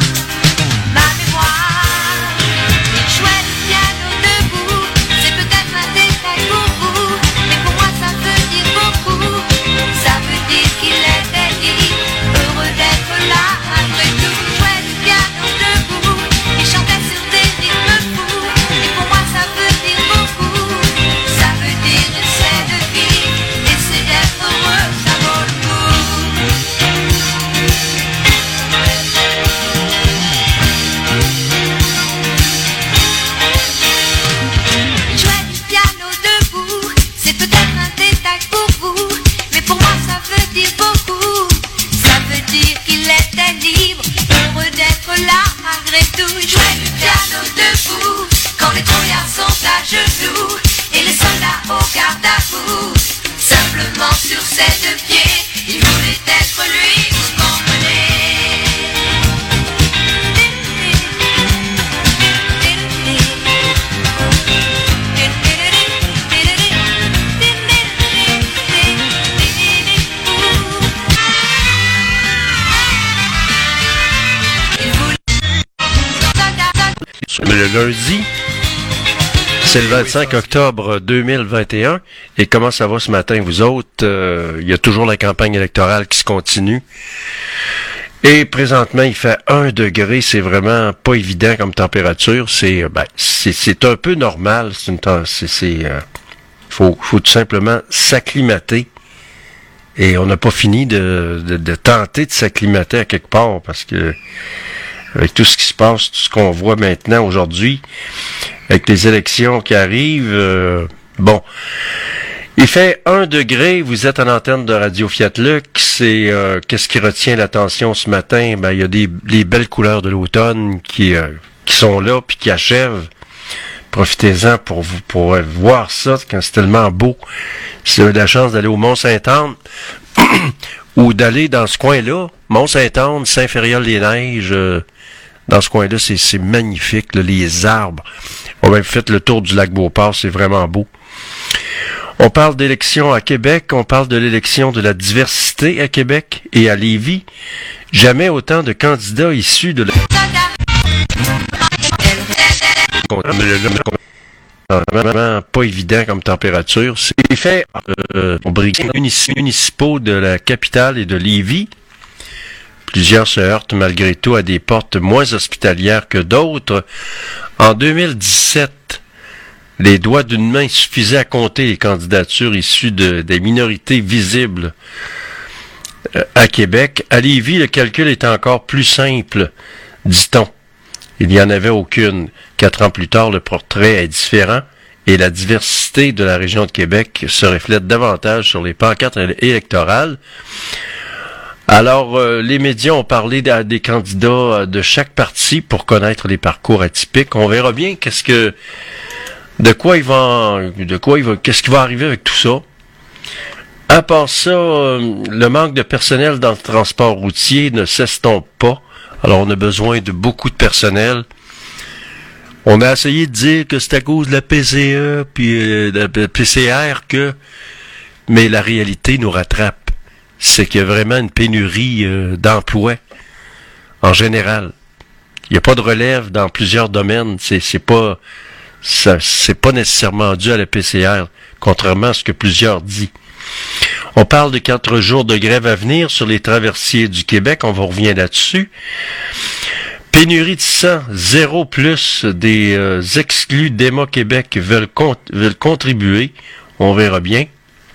Simplement sur ses deux pieds, il voulait être lui, vous comprenez. Le lundi, c'est le 25 octobre 2021. Et comment ça va ce matin, vous autres? Il y a toujours la campagne électorale qui se continue. Et présentement, il fait 1 degré. C'est vraiment pas évident comme température. C'est un peu normal. Faut tout simplement s'acclimater. Et on n'a pas fini de tenter de s'acclimater à quelque part parce que avec tout ce qui se passe, tout ce qu'on voit maintenant aujourd'hui, avec les élections qui arrivent, bon. Il fait 1 degré, vous êtes à l'antenne de Radio Fiat Lux, et qu'est-ce qui retient l'attention ce matin? Ben, il y a les belles couleurs de l'automne qui sont là, puis qui achèvent. Profitez-en pour voir ça, quand c'est tellement beau. Si vous avez la chance d'aller au Mont-Saint-Anne, ou d'aller dans ce coin-là, Mont-Saint-Anne, Saint-Fériol-les-Neiges, Dans ce coin-là, c'est magnifique, là, les arbres. On a même fait le tour du lac Beauport, c'est vraiment beau. On parle d'élections à Québec, on parle de l'élection de la diversité à Québec et à Lévis. Jamais autant de candidats issus de vraiment pas évident comme température. C'est fait aux briquets municipaux de la capitale et de Lévis. Plusieurs se heurtent malgré tout à des portes moins hospitalières que d'autres. En 2017, les doigts d'une main suffisaient à compter les candidatures issues des minorités visibles à Québec. À Lévis, le calcul est encore plus simple, dit-on. Il n'y en avait aucune. 4 ans plus tard, le portrait est différent et la diversité de la région de Québec se reflète davantage sur les pancartes électorales. Alors, les médias ont parlé des candidats de chaque parti pour connaître les parcours atypiques. On verra bien qu'est-ce qui va arriver avec tout ça. À part ça, le manque de personnel dans le transport routier ne s'estompe pas. Alors, on a besoin de beaucoup de personnel. On a essayé de dire que c'est à cause de la PCE puis de la PCR mais la réalité nous rattrape. C'est qu'il y a vraiment une pénurie d'emplois en général. Il n'y a pas de relève dans plusieurs domaines. C'est pas nécessairement dû à la PCR, contrairement à ce que plusieurs disent. On parle de 4 jours de grève à venir sur les traversiers du Québec. On va revenir là-dessus. Pénurie de sang, 0 plus des exclus d'Emma Québec veulent contribuer. On verra bien.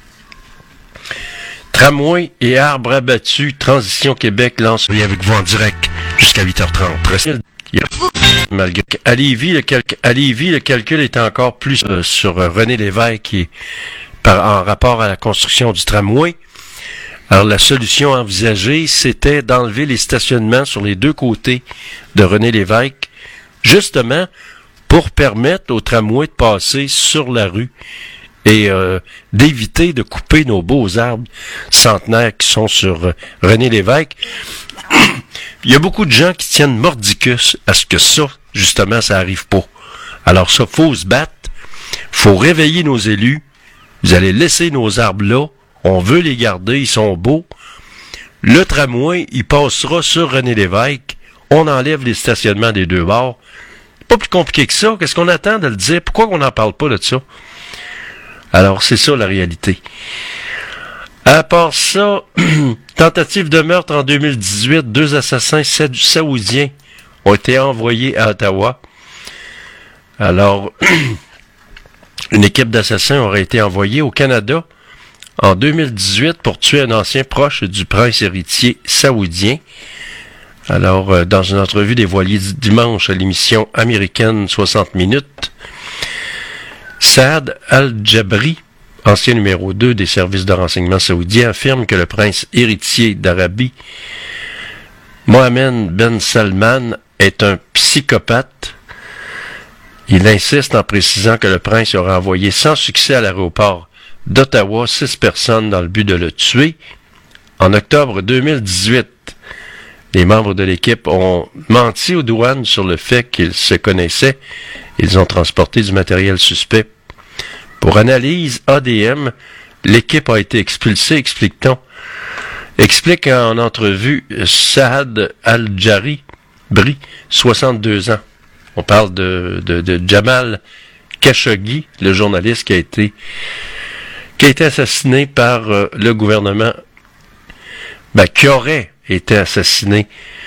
Tramway et arbres abattus, Transition Québec lance avec vous en direct jusqu'à 8h30. Malgré à Lévis, le calcul est encore plus sur René Lévesque en rapport à la construction du tramway. Alors la solution envisagée, c'était d'enlever les stationnements sur les deux côtés de René Lévesque, justement pour permettre au tramway de passer sur la rue et d'éviter de couper nos beaux arbres centenaires qui sont sur René Lévesque. Il y a beaucoup de gens qui tiennent mordicus à ce que ça, justement, ça arrive pas. Alors ça, faut se battre, faut réveiller nos élus, vous allez laisser nos arbres là, on veut les garder, ils sont beaux. Le tramway, il passera sur René Lévesque, on enlève les stationnements des deux bords. Pas plus compliqué que ça, qu'est-ce qu'on attend de le dire? Pourquoi on n'en parle pas de ça? Alors, c'est ça la réalité. À part ça, tentative de meurtre en 2018, 2 assassins saoudiens ont été envoyés à Ottawa. Alors, une équipe d'assassins aurait été envoyée au Canada en 2018 pour tuer un ancien proche du prince héritier saoudien. Alors, dans une entrevue dévoilée dimanche à l'émission américaine 60 minutes, Saad Al-Jabri, ancien numéro 2 des services de renseignement saoudiens, affirme que le prince héritier d'Arabie, Mohammed Ben Salman, est un psychopathe. Il insiste en précisant que le prince aurait envoyé sans succès à l'aéroport d'Ottawa 6 personnes dans le but de le tuer. En octobre 2018, les membres de l'équipe ont menti aux douanes sur le fait qu'ils se connaissaient. Ils ont transporté du matériel suspect. Pour analyse ADN, l'équipe a été expulsée, explique-t-on. Explique en entrevue Saad Al-Jabri, 62 ans. On parle de Jamal Khashoggi, le journaliste qui a été assassiné par le gouvernement, qui aurait été assassiné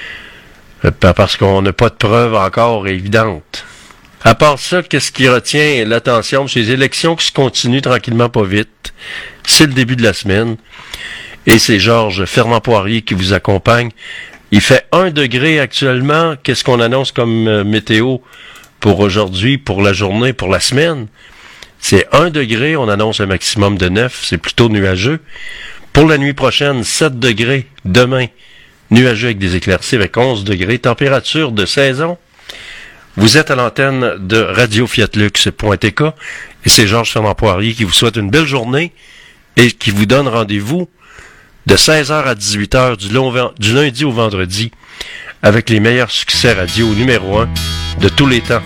parce qu'on n'a pas de preuves encore évidentes. À part ça, qu'est-ce qui retient l'attention? C'est les élections qui se continuent tranquillement pas vite. C'est le début de la semaine. Et c'est Georges Fernand-Poirier qui vous accompagne. Il fait 1 degré actuellement. Qu'est-ce qu'on annonce comme météo pour aujourd'hui, pour la journée, pour la semaine? C'est 1 degré. On annonce un maximum de 9. C'est plutôt nuageux. Pour la nuit prochaine, 7 degrés. Demain, nuageux avec des éclaircies avec 11 degrés. Température de saison. Vous êtes à l'antenne de Radio-Fiat-Lux.tk et c'est Georges Fernand-Poirier qui vous souhaite une belle journée et qui vous donne rendez-vous de 16h à 18h du lundi au vendredi avec les meilleurs succès radio numéro 1 de tous les temps.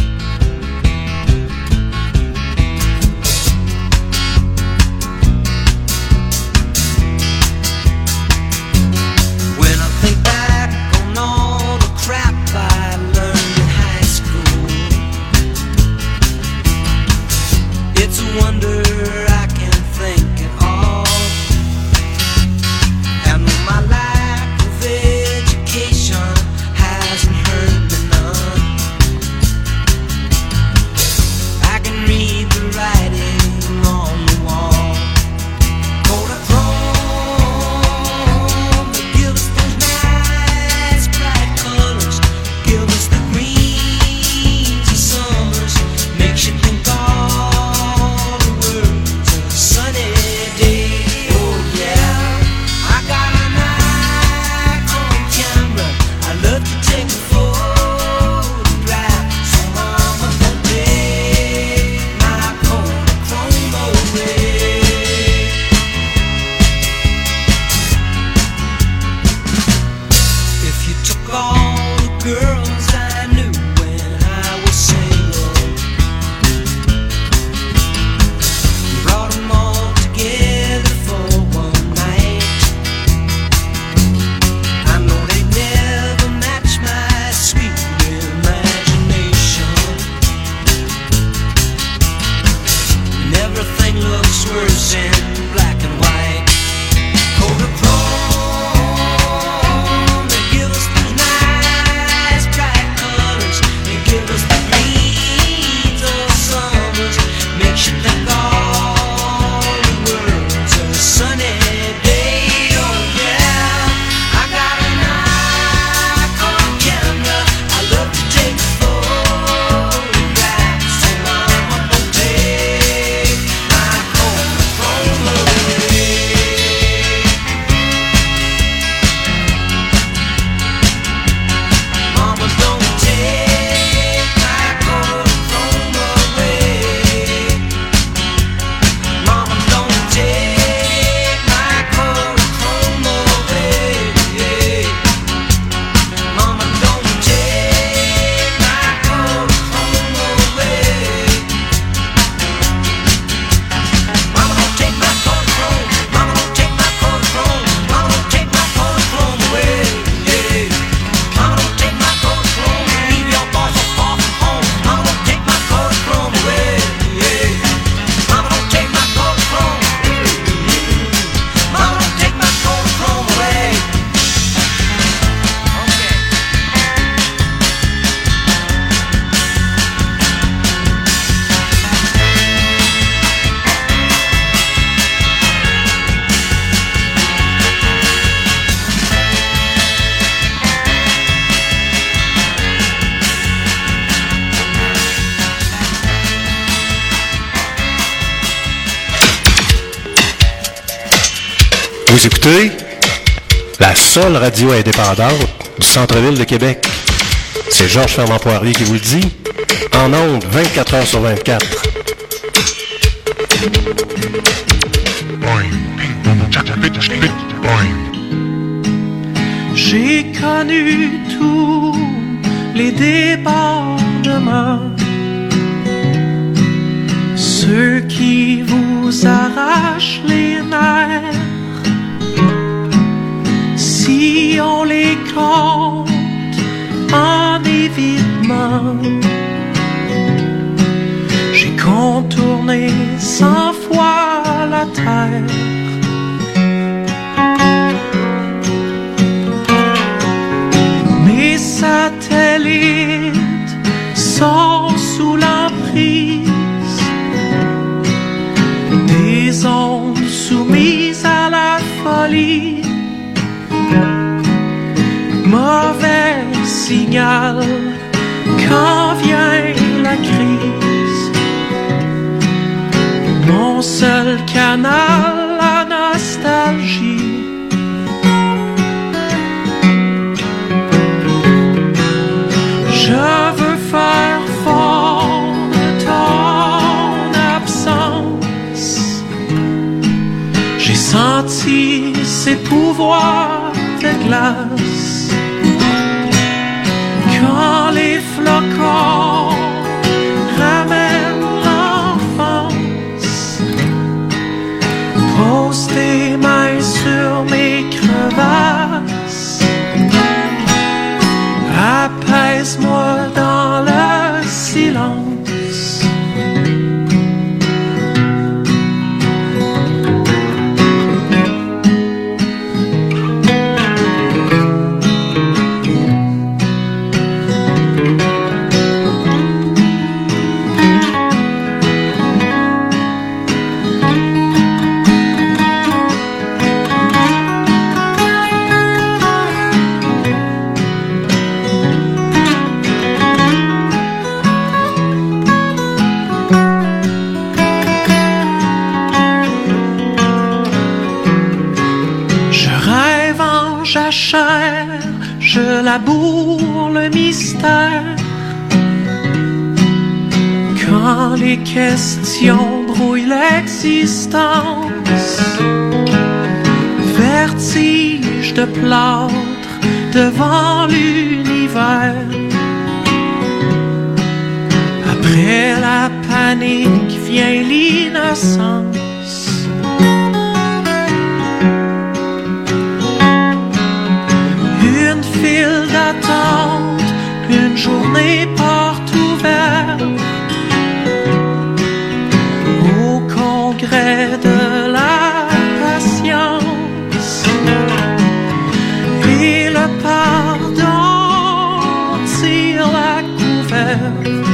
Vous écoutez la seule radio indépendante du centre-ville de Québec. C'est Georges Fernand Poirier qui vous le dit, en ondes 24 heures sur 24. J'ai connu tous les débordements, ceux qui vous arrachent les nerfs. Si on les compte en évitement, j'ai contourné 100 fois la terre. Mes satellites sont sous l'emprise des ondes soumises à la folie. Mauvais signal quand vient la crise. Mon seul canal, la nostalgie. Je veux faire fondre ton absence. J'ai senti ses pouvoirs de glace. Quand les flocons ramènent l'enfance, pose tes mains sur mes crevasses, apaise-moi dans le silence. Jachère, je laboure le mystère. Quand les questions brouillent l'existence, vertige de plâtre devant l'univers. Après la panique vient l'innocence. Une file d'attente, une journée porte ouverte au congrès de la patience. Et le pardon tire la couverte.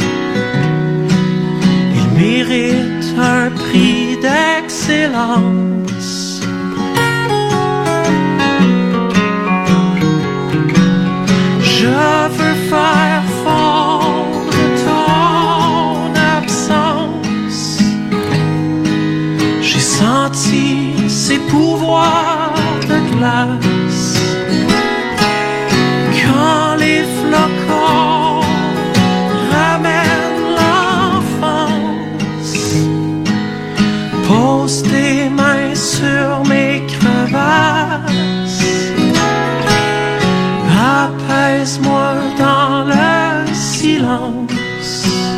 Il mérite un prix d'excellence. Je veux faire fondre ton absence. J'ai senti ses pouvoirs de glace. Quand les flocons ramènent l'enfance, pose tes mains sur mes crevasses, apaise-moi dans le silence.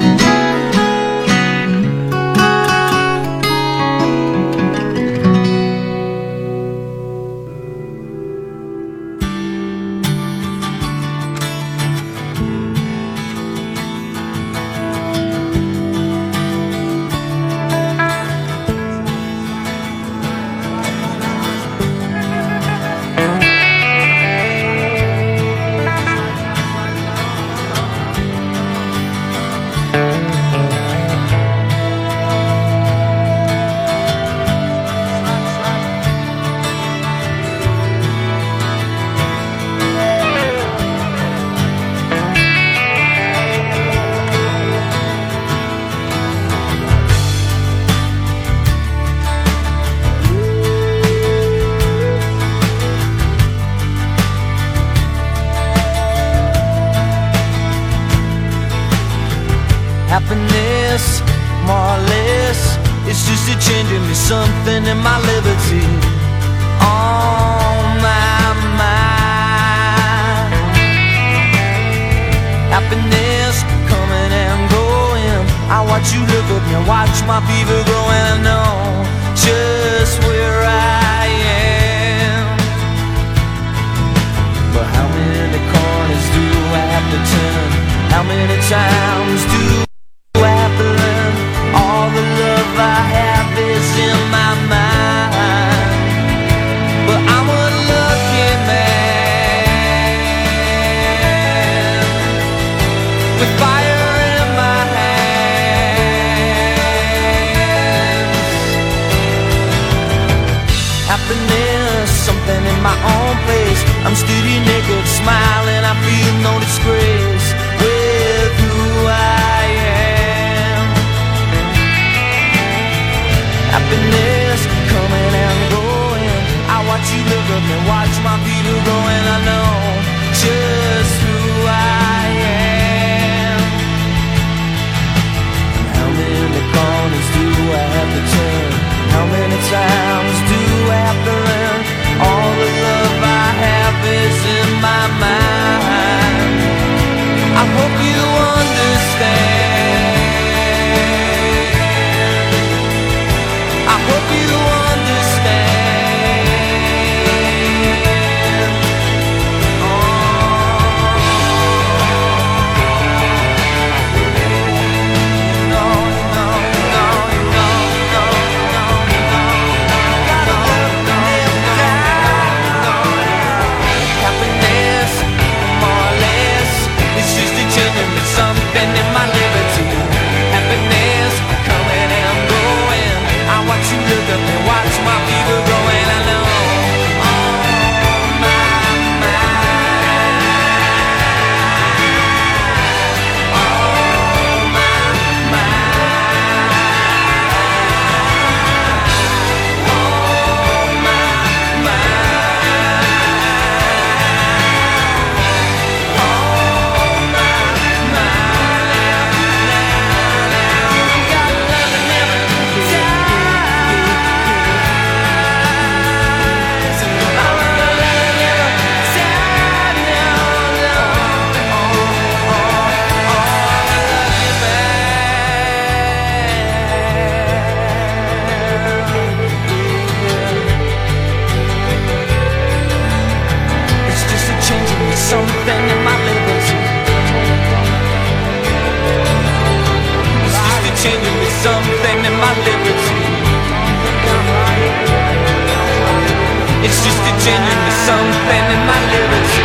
Happiness, more or less, it's just a change in me, something in my liberty on my mind. Happiness coming and going, I watch you look at me, watch my fever grow, and I know just where I am. But how many corners do I have to turn? How many times do I have to learn? All the love I have is in my mind. But I'm a lucky man with fire in my hands. Happiness, something in my own place. I'm steady naked, smiling, I feel no disgrace with who I am. Happiness coming and going, I watch you look at me, watch my feet are growing, I know just who I am. And how many corners do I have to turn? How many times do I have to learn? All the love I have is in my mind. It's just a genuine something in my lyrics.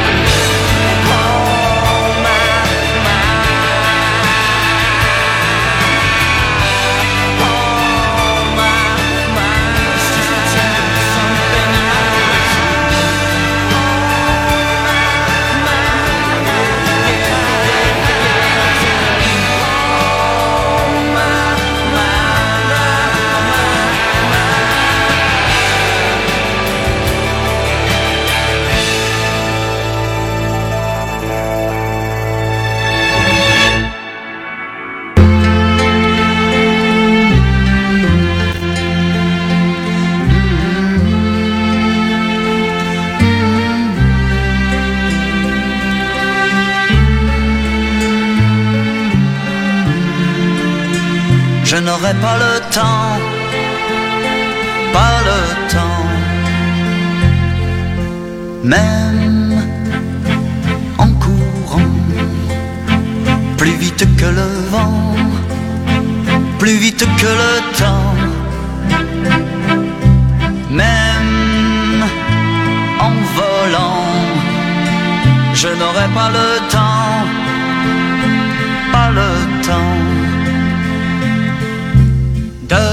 Je n'aurai pas le temps, pas le temps, même en courant, plus vite que le vent, plus vite que le temps, même en volant, je n'aurai pas le temps, pas le temps de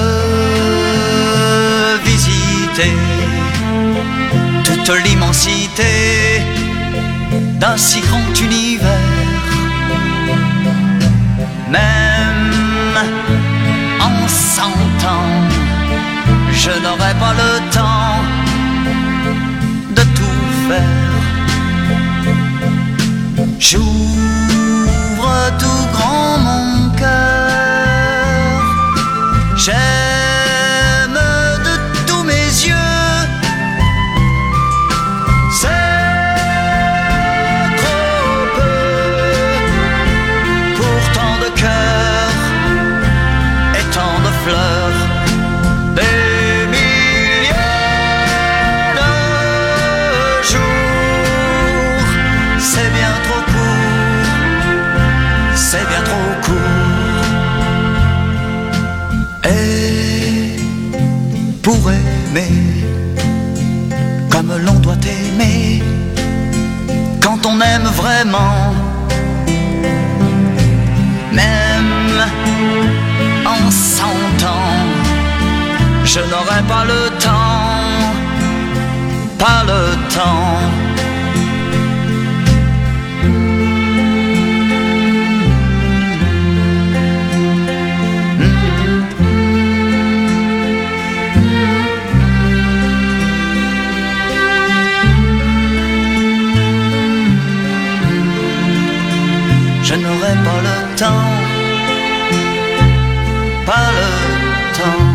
visiter toute l'immensité d'un si grand univers. Même en 100 ans, je n'aurai pas le temps de tout faire. J'ouvre tout grand mon cœur, j'aime de tous mes yeux. C'est trop peu pour tant de cœurs et tant de fleurs. Des milliers de jours, c'est bien trop court, c'est bien trop court. Et pour aimer comme l'on doit aimer, quand on aime vraiment, même en 100 ans, je n'aurai pas le temps, pas le temps. Je n'aurai pas le temps, pas le temps.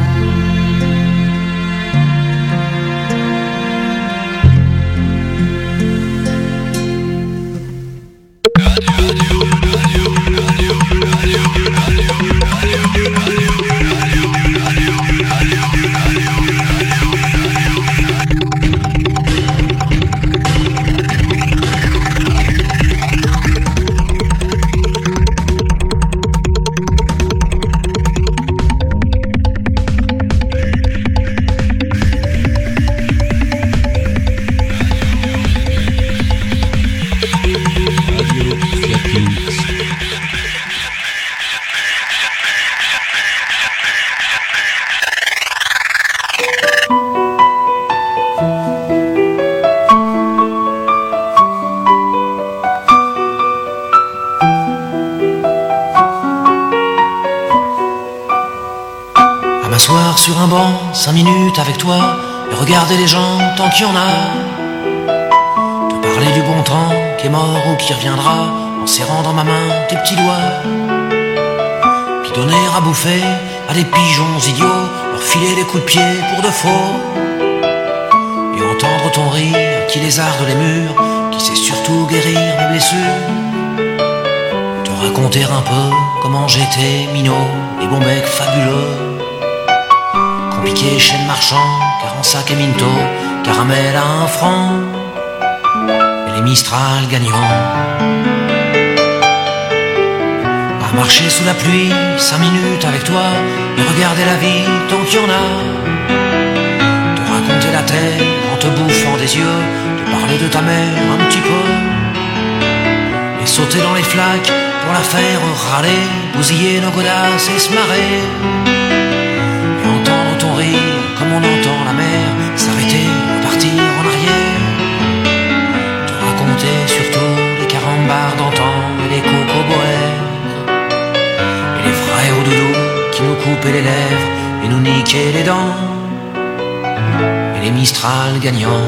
M'asseoir sur un banc, 5 minutes avec toi, et regarder les gens tant qu'il y en a. Te parler du bon temps qui est mort ou qui reviendra, en serrant dans ma main tes petits doigts. Puis donner à bouffer à des pigeons idiots, leur filer des coups de pied pour de faux. Et entendre ton rire qui lézarde les murs, qui sait surtout guérir mes blessures. Te raconter un peu comment j'étais minot, les bons becs fabuleux. Compliqué chez le marchand, car en sac et minto, caramel à 1 franc, et les Mistral gagnants. À marcher sous la pluie, 5 minutes avec toi, et regarder la vie tant qu'il y en a. Te raconter la terre en te bouffant des yeux, de parler de ta mère un petit peu, et sauter dans les flaques pour la faire râler, bousiller nos godasses et se marrer, et entendre ton rire comme on entend la mer s'arrêter, repartir en arrière, te raconter surtout les carambars d'antan et les cocoboères, et les frères au doudou qui nous coupaient les lèvres et nous niquaient les dents, et les Mistral gagnants.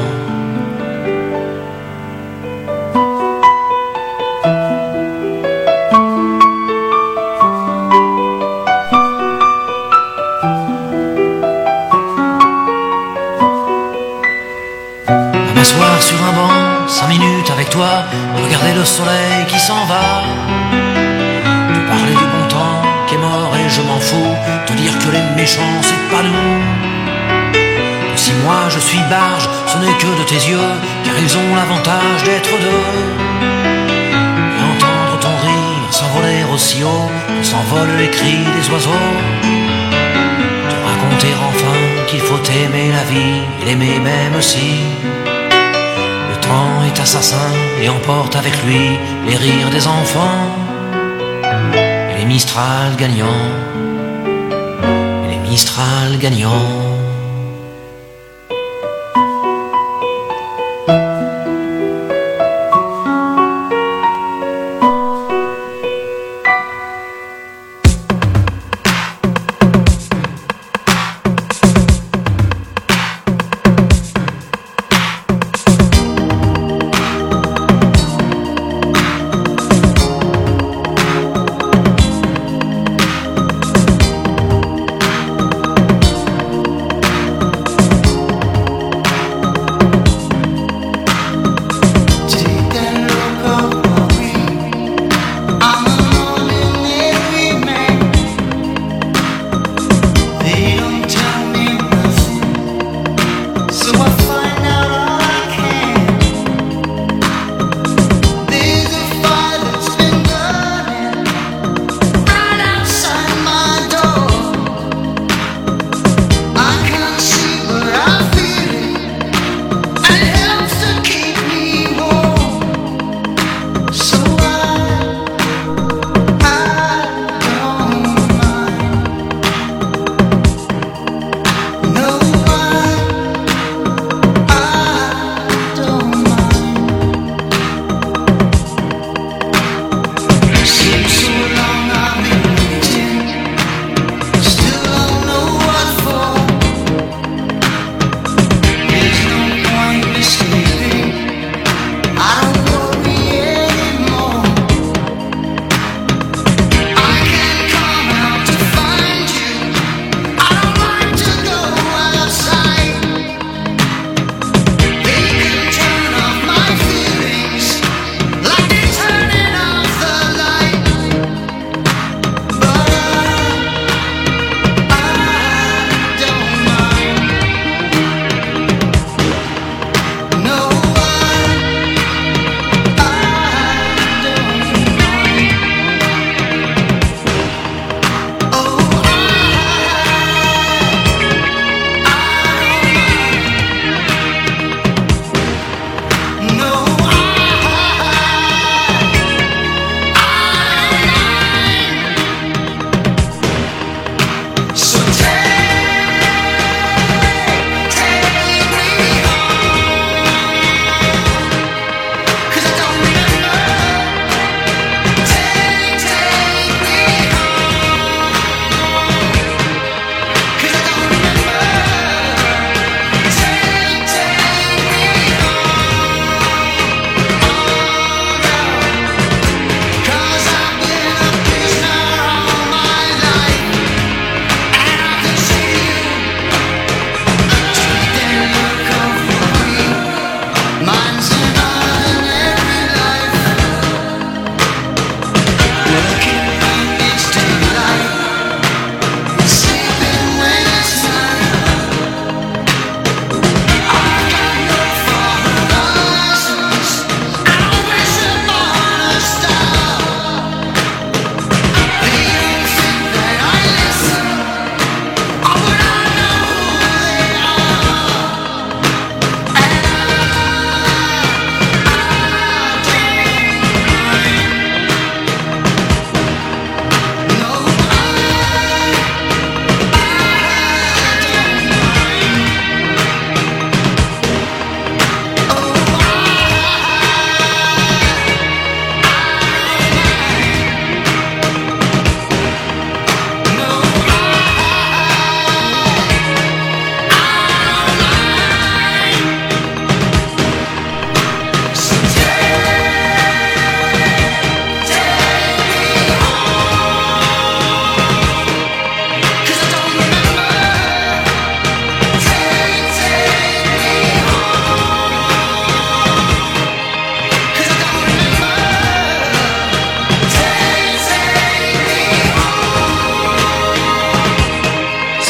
À m'asseoir sur un banc, 5 minutes avec toi, regarder le soleil qui s'en va, te parler du bon temps qui est mort et je m'en fous, te dire que les méchants c'est pas nous. Si moi je suis barge, ce n'est que de tes yeux, car ils ont l'avantage d'être deux. Et entendre ton rire s'envoler aussi haut que s'envolent les cris des oiseaux. Te raconter enfin qu'il faut aimer la vie et l'aimer même si le temps est assassin et emporte avec lui les rires des enfants. Et les Mistral gagnants, et les Mistral gagnants.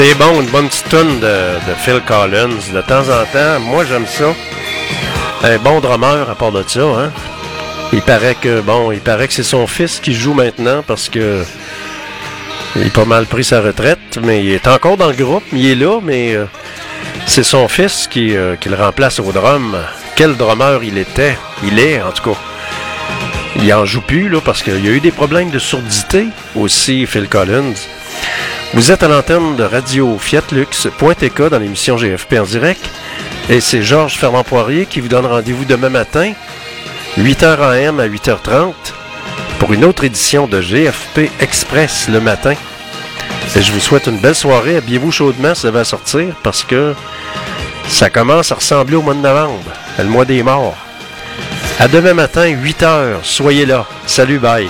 C'est bon, une bonne petite toune de Phil Collins. De temps en temps, moi j'aime ça. Un bon drummer à part de ça, hein. Il paraît que c'est son fils qui joue maintenant parce que il a pas mal pris sa retraite, mais il est encore dans le groupe, il est là, mais c'est son fils qui le remplace au drum. Quel drummer il était. Il est, en tout cas. Il en joue plus, là, parce qu'il y a eu des problèmes de surdité aussi, Phil Collins. Vous êtes à l'antenne de Radio Fiat-Lux.tk dans l'émission GFP en direct. Et c'est Georges Fernand Poirier qui vous donne rendez-vous demain matin, 8h AM à 8h30, pour une autre édition de GFP Express le matin. Et je vous souhaite une belle soirée. Habillez-vous chaudement si ça va sortir, parce que ça commence à ressembler au mois de novembre, le mois des morts. À demain matin, 8h. Soyez là. Salut, bye.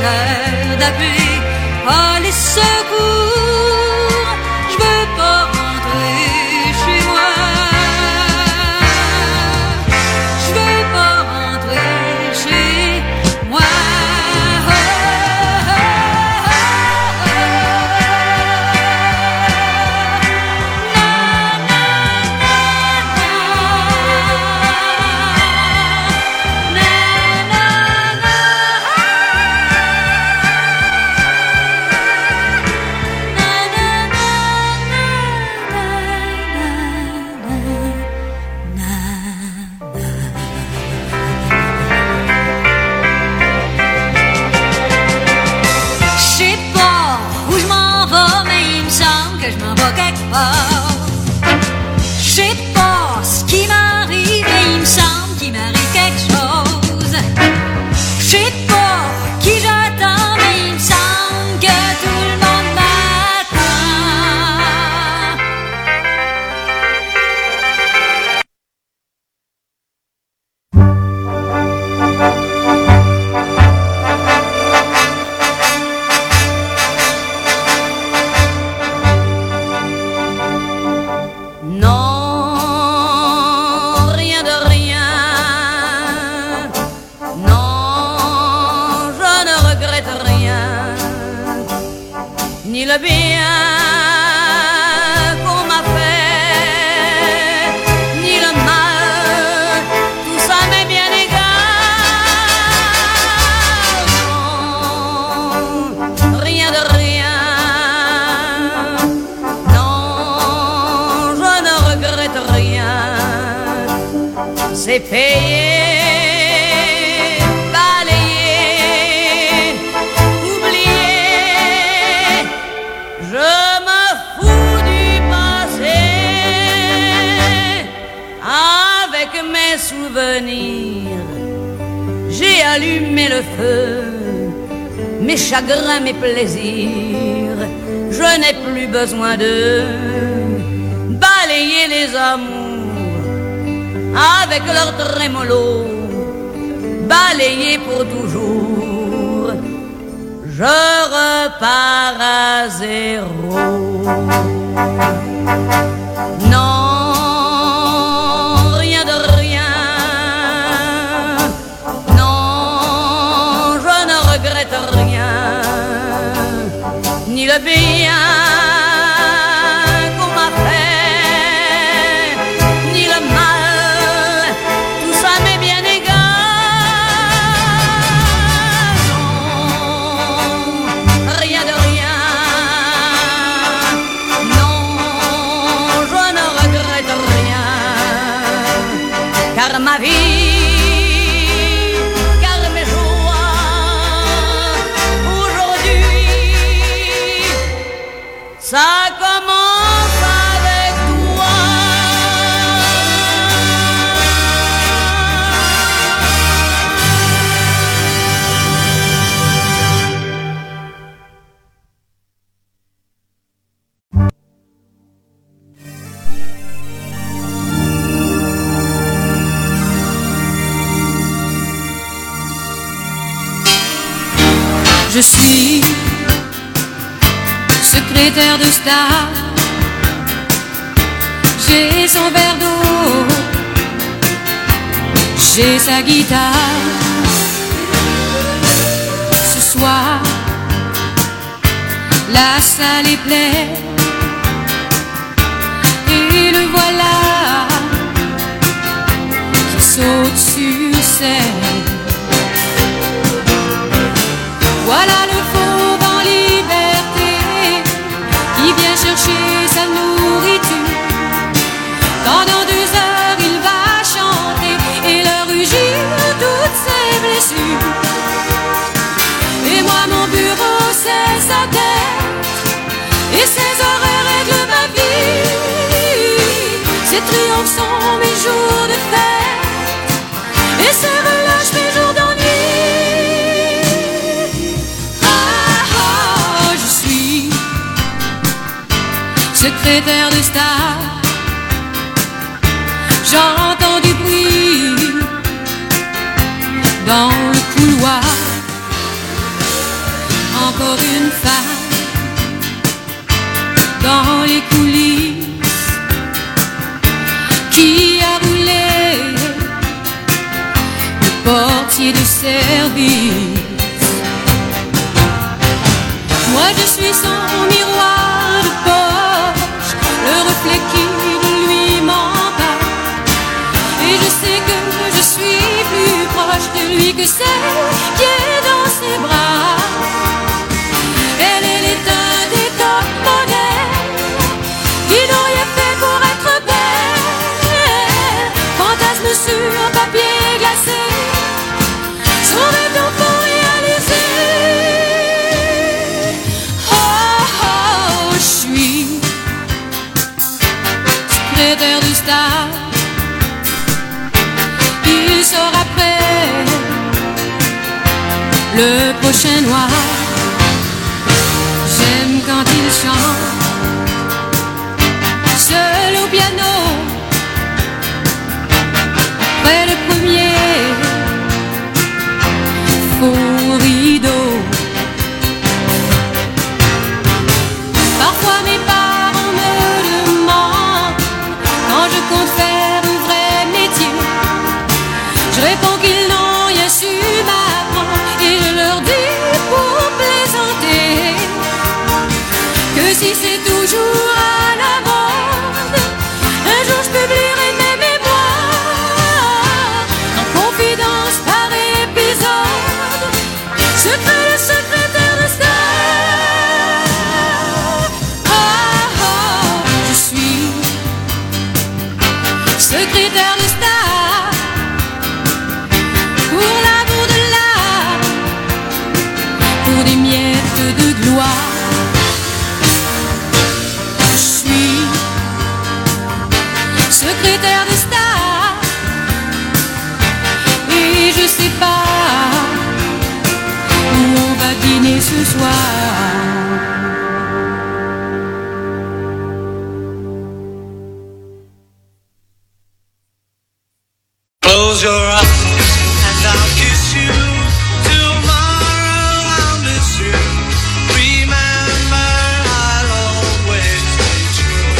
cher d'appeler les secours. Je veux pas rentrer chez moi. Je veux pas rentrer chez moi. Je sais pas ce qui m'arrive, mais il me semble qu'il m'arrive quelque chose. Je sais pas qui j'attends, mais il me semble que tout le monde ni le bien qu'on m'a fait, ni le mal, tout ça m'est bien égal. Non, rien de rien, non, je ne regrette rien, c'est payé. J'ai allumé le feu, mes chagrins, mes plaisirs. Je n'ai plus besoin de balayer les amours avec leur trémolo, balayer pour toujours. Je repars à zéro. Non. Rien, ni le bien qu'on m'a fait, ni le mal, tout ça m'est bien égal. Non, rien de rien, non, je ne regrette rien, car ma vie, ça commence avec toi. Je suis secrétaire de star, j'ai son verre d'eau, j'ai sa guitare. Ce soir, la salle est pleine, et le voilà qui saute sur scène. Voilà le fauve en liberté qui vient chercher sa nourriture. Pendant 2 heures il va chanter et leur rugir toutes ses blessures. Et moi mon bureau c'est sa tête, et ses horaires règlent ma vie. Ses triomphes sont mes jours de fête, et ses relâches mes jours d'ennui. Secrétaire de star, j'entends du bruit dans le couloir. encore une femme dans les coulisses qui a roulé le portier de service. Moi je suis son miroir de poche, le reflet qui de lui m'empare. Et je sais que je suis plus proche de lui que celle qui est dans ses bras. Elle est un des top modèles qui n'ont rien fait pour être belle. Fantasme sur papier glacé, son rêve d'enfant réalisé. Je suis secrétaire de star. Il sort après le prochain noir. J'aime quand il chante seul au piano, près le premier faux rideau. Parfois mes parents me demandent quand je compte faire un vrai métier. Je réponds qu'ils n'ont rien su m'apprendre et je leur dis pour plaisanter que si c'est toujours à la mode, un jour je publierai mes mémoires en confidence par épisode. Secret le secrétaire de star. Je suis secrétaire de star pour l'amour de l'art, pour des miettes de gloire. Je suis secrétaire de star et je sais pas où on va dîner ce soir. Close your eyes and I'll kiss you. Tomorrow I'll miss you. Remember, I'll always be true.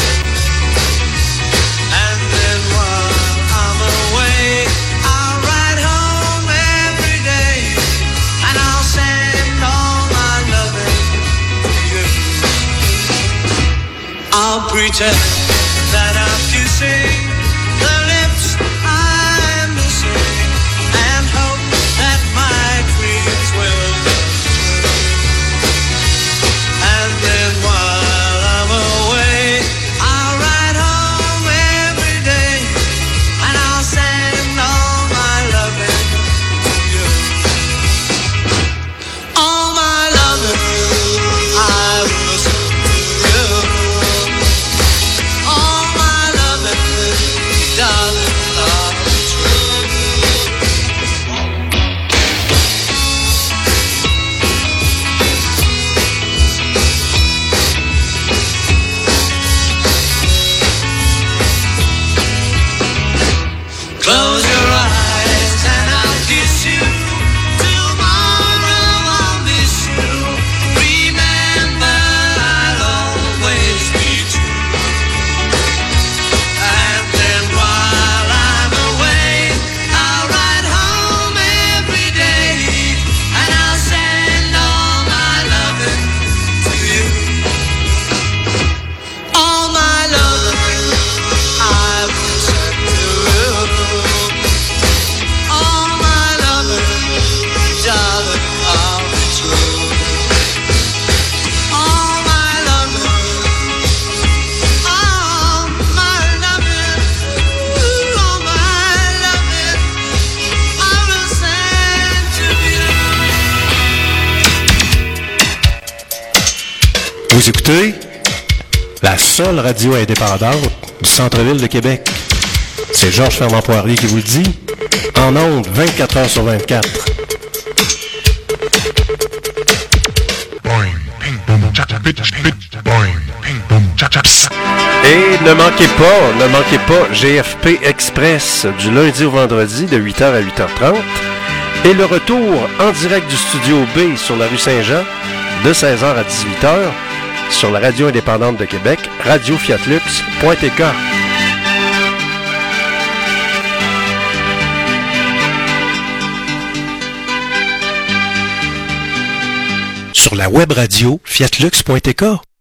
And then while I'm away, I'll ride home every day, and I'll send all my loving to you. I'll pretend that I'm kissing the lips I'm missing, and hope that my dreams will come true. And then while I'm away, I'll ride home every day, and I'll send all my loving to you. All my loving I will send to you. All my loving, darling, I'll be true. Close your eyes and I'll kiss you. Tomorrow I'll miss you. Remember, I'll always be true. And then while I'm away, I'll ride home every day, and I'll send all my loving to you. All my loving I will send to you. All my loving, darling, I'll be true. All my loving, all my loving, all my loving, I will send to you. Vous écoutez la seule radio indépendante du centre-ville de Québec. C'est Georges Fernand-Poirier qui vous le dit. En ondes, 24 heures sur 24. Et ne manquez pas GFP Express du lundi au vendredi de 8h à 8h30. Et le retour en direct du Studio B sur la rue Saint-Jean de 16h à 18h sur la radio indépendante de Québec, radiofiatlux.tk. Sur la web radio fiatlux.tk.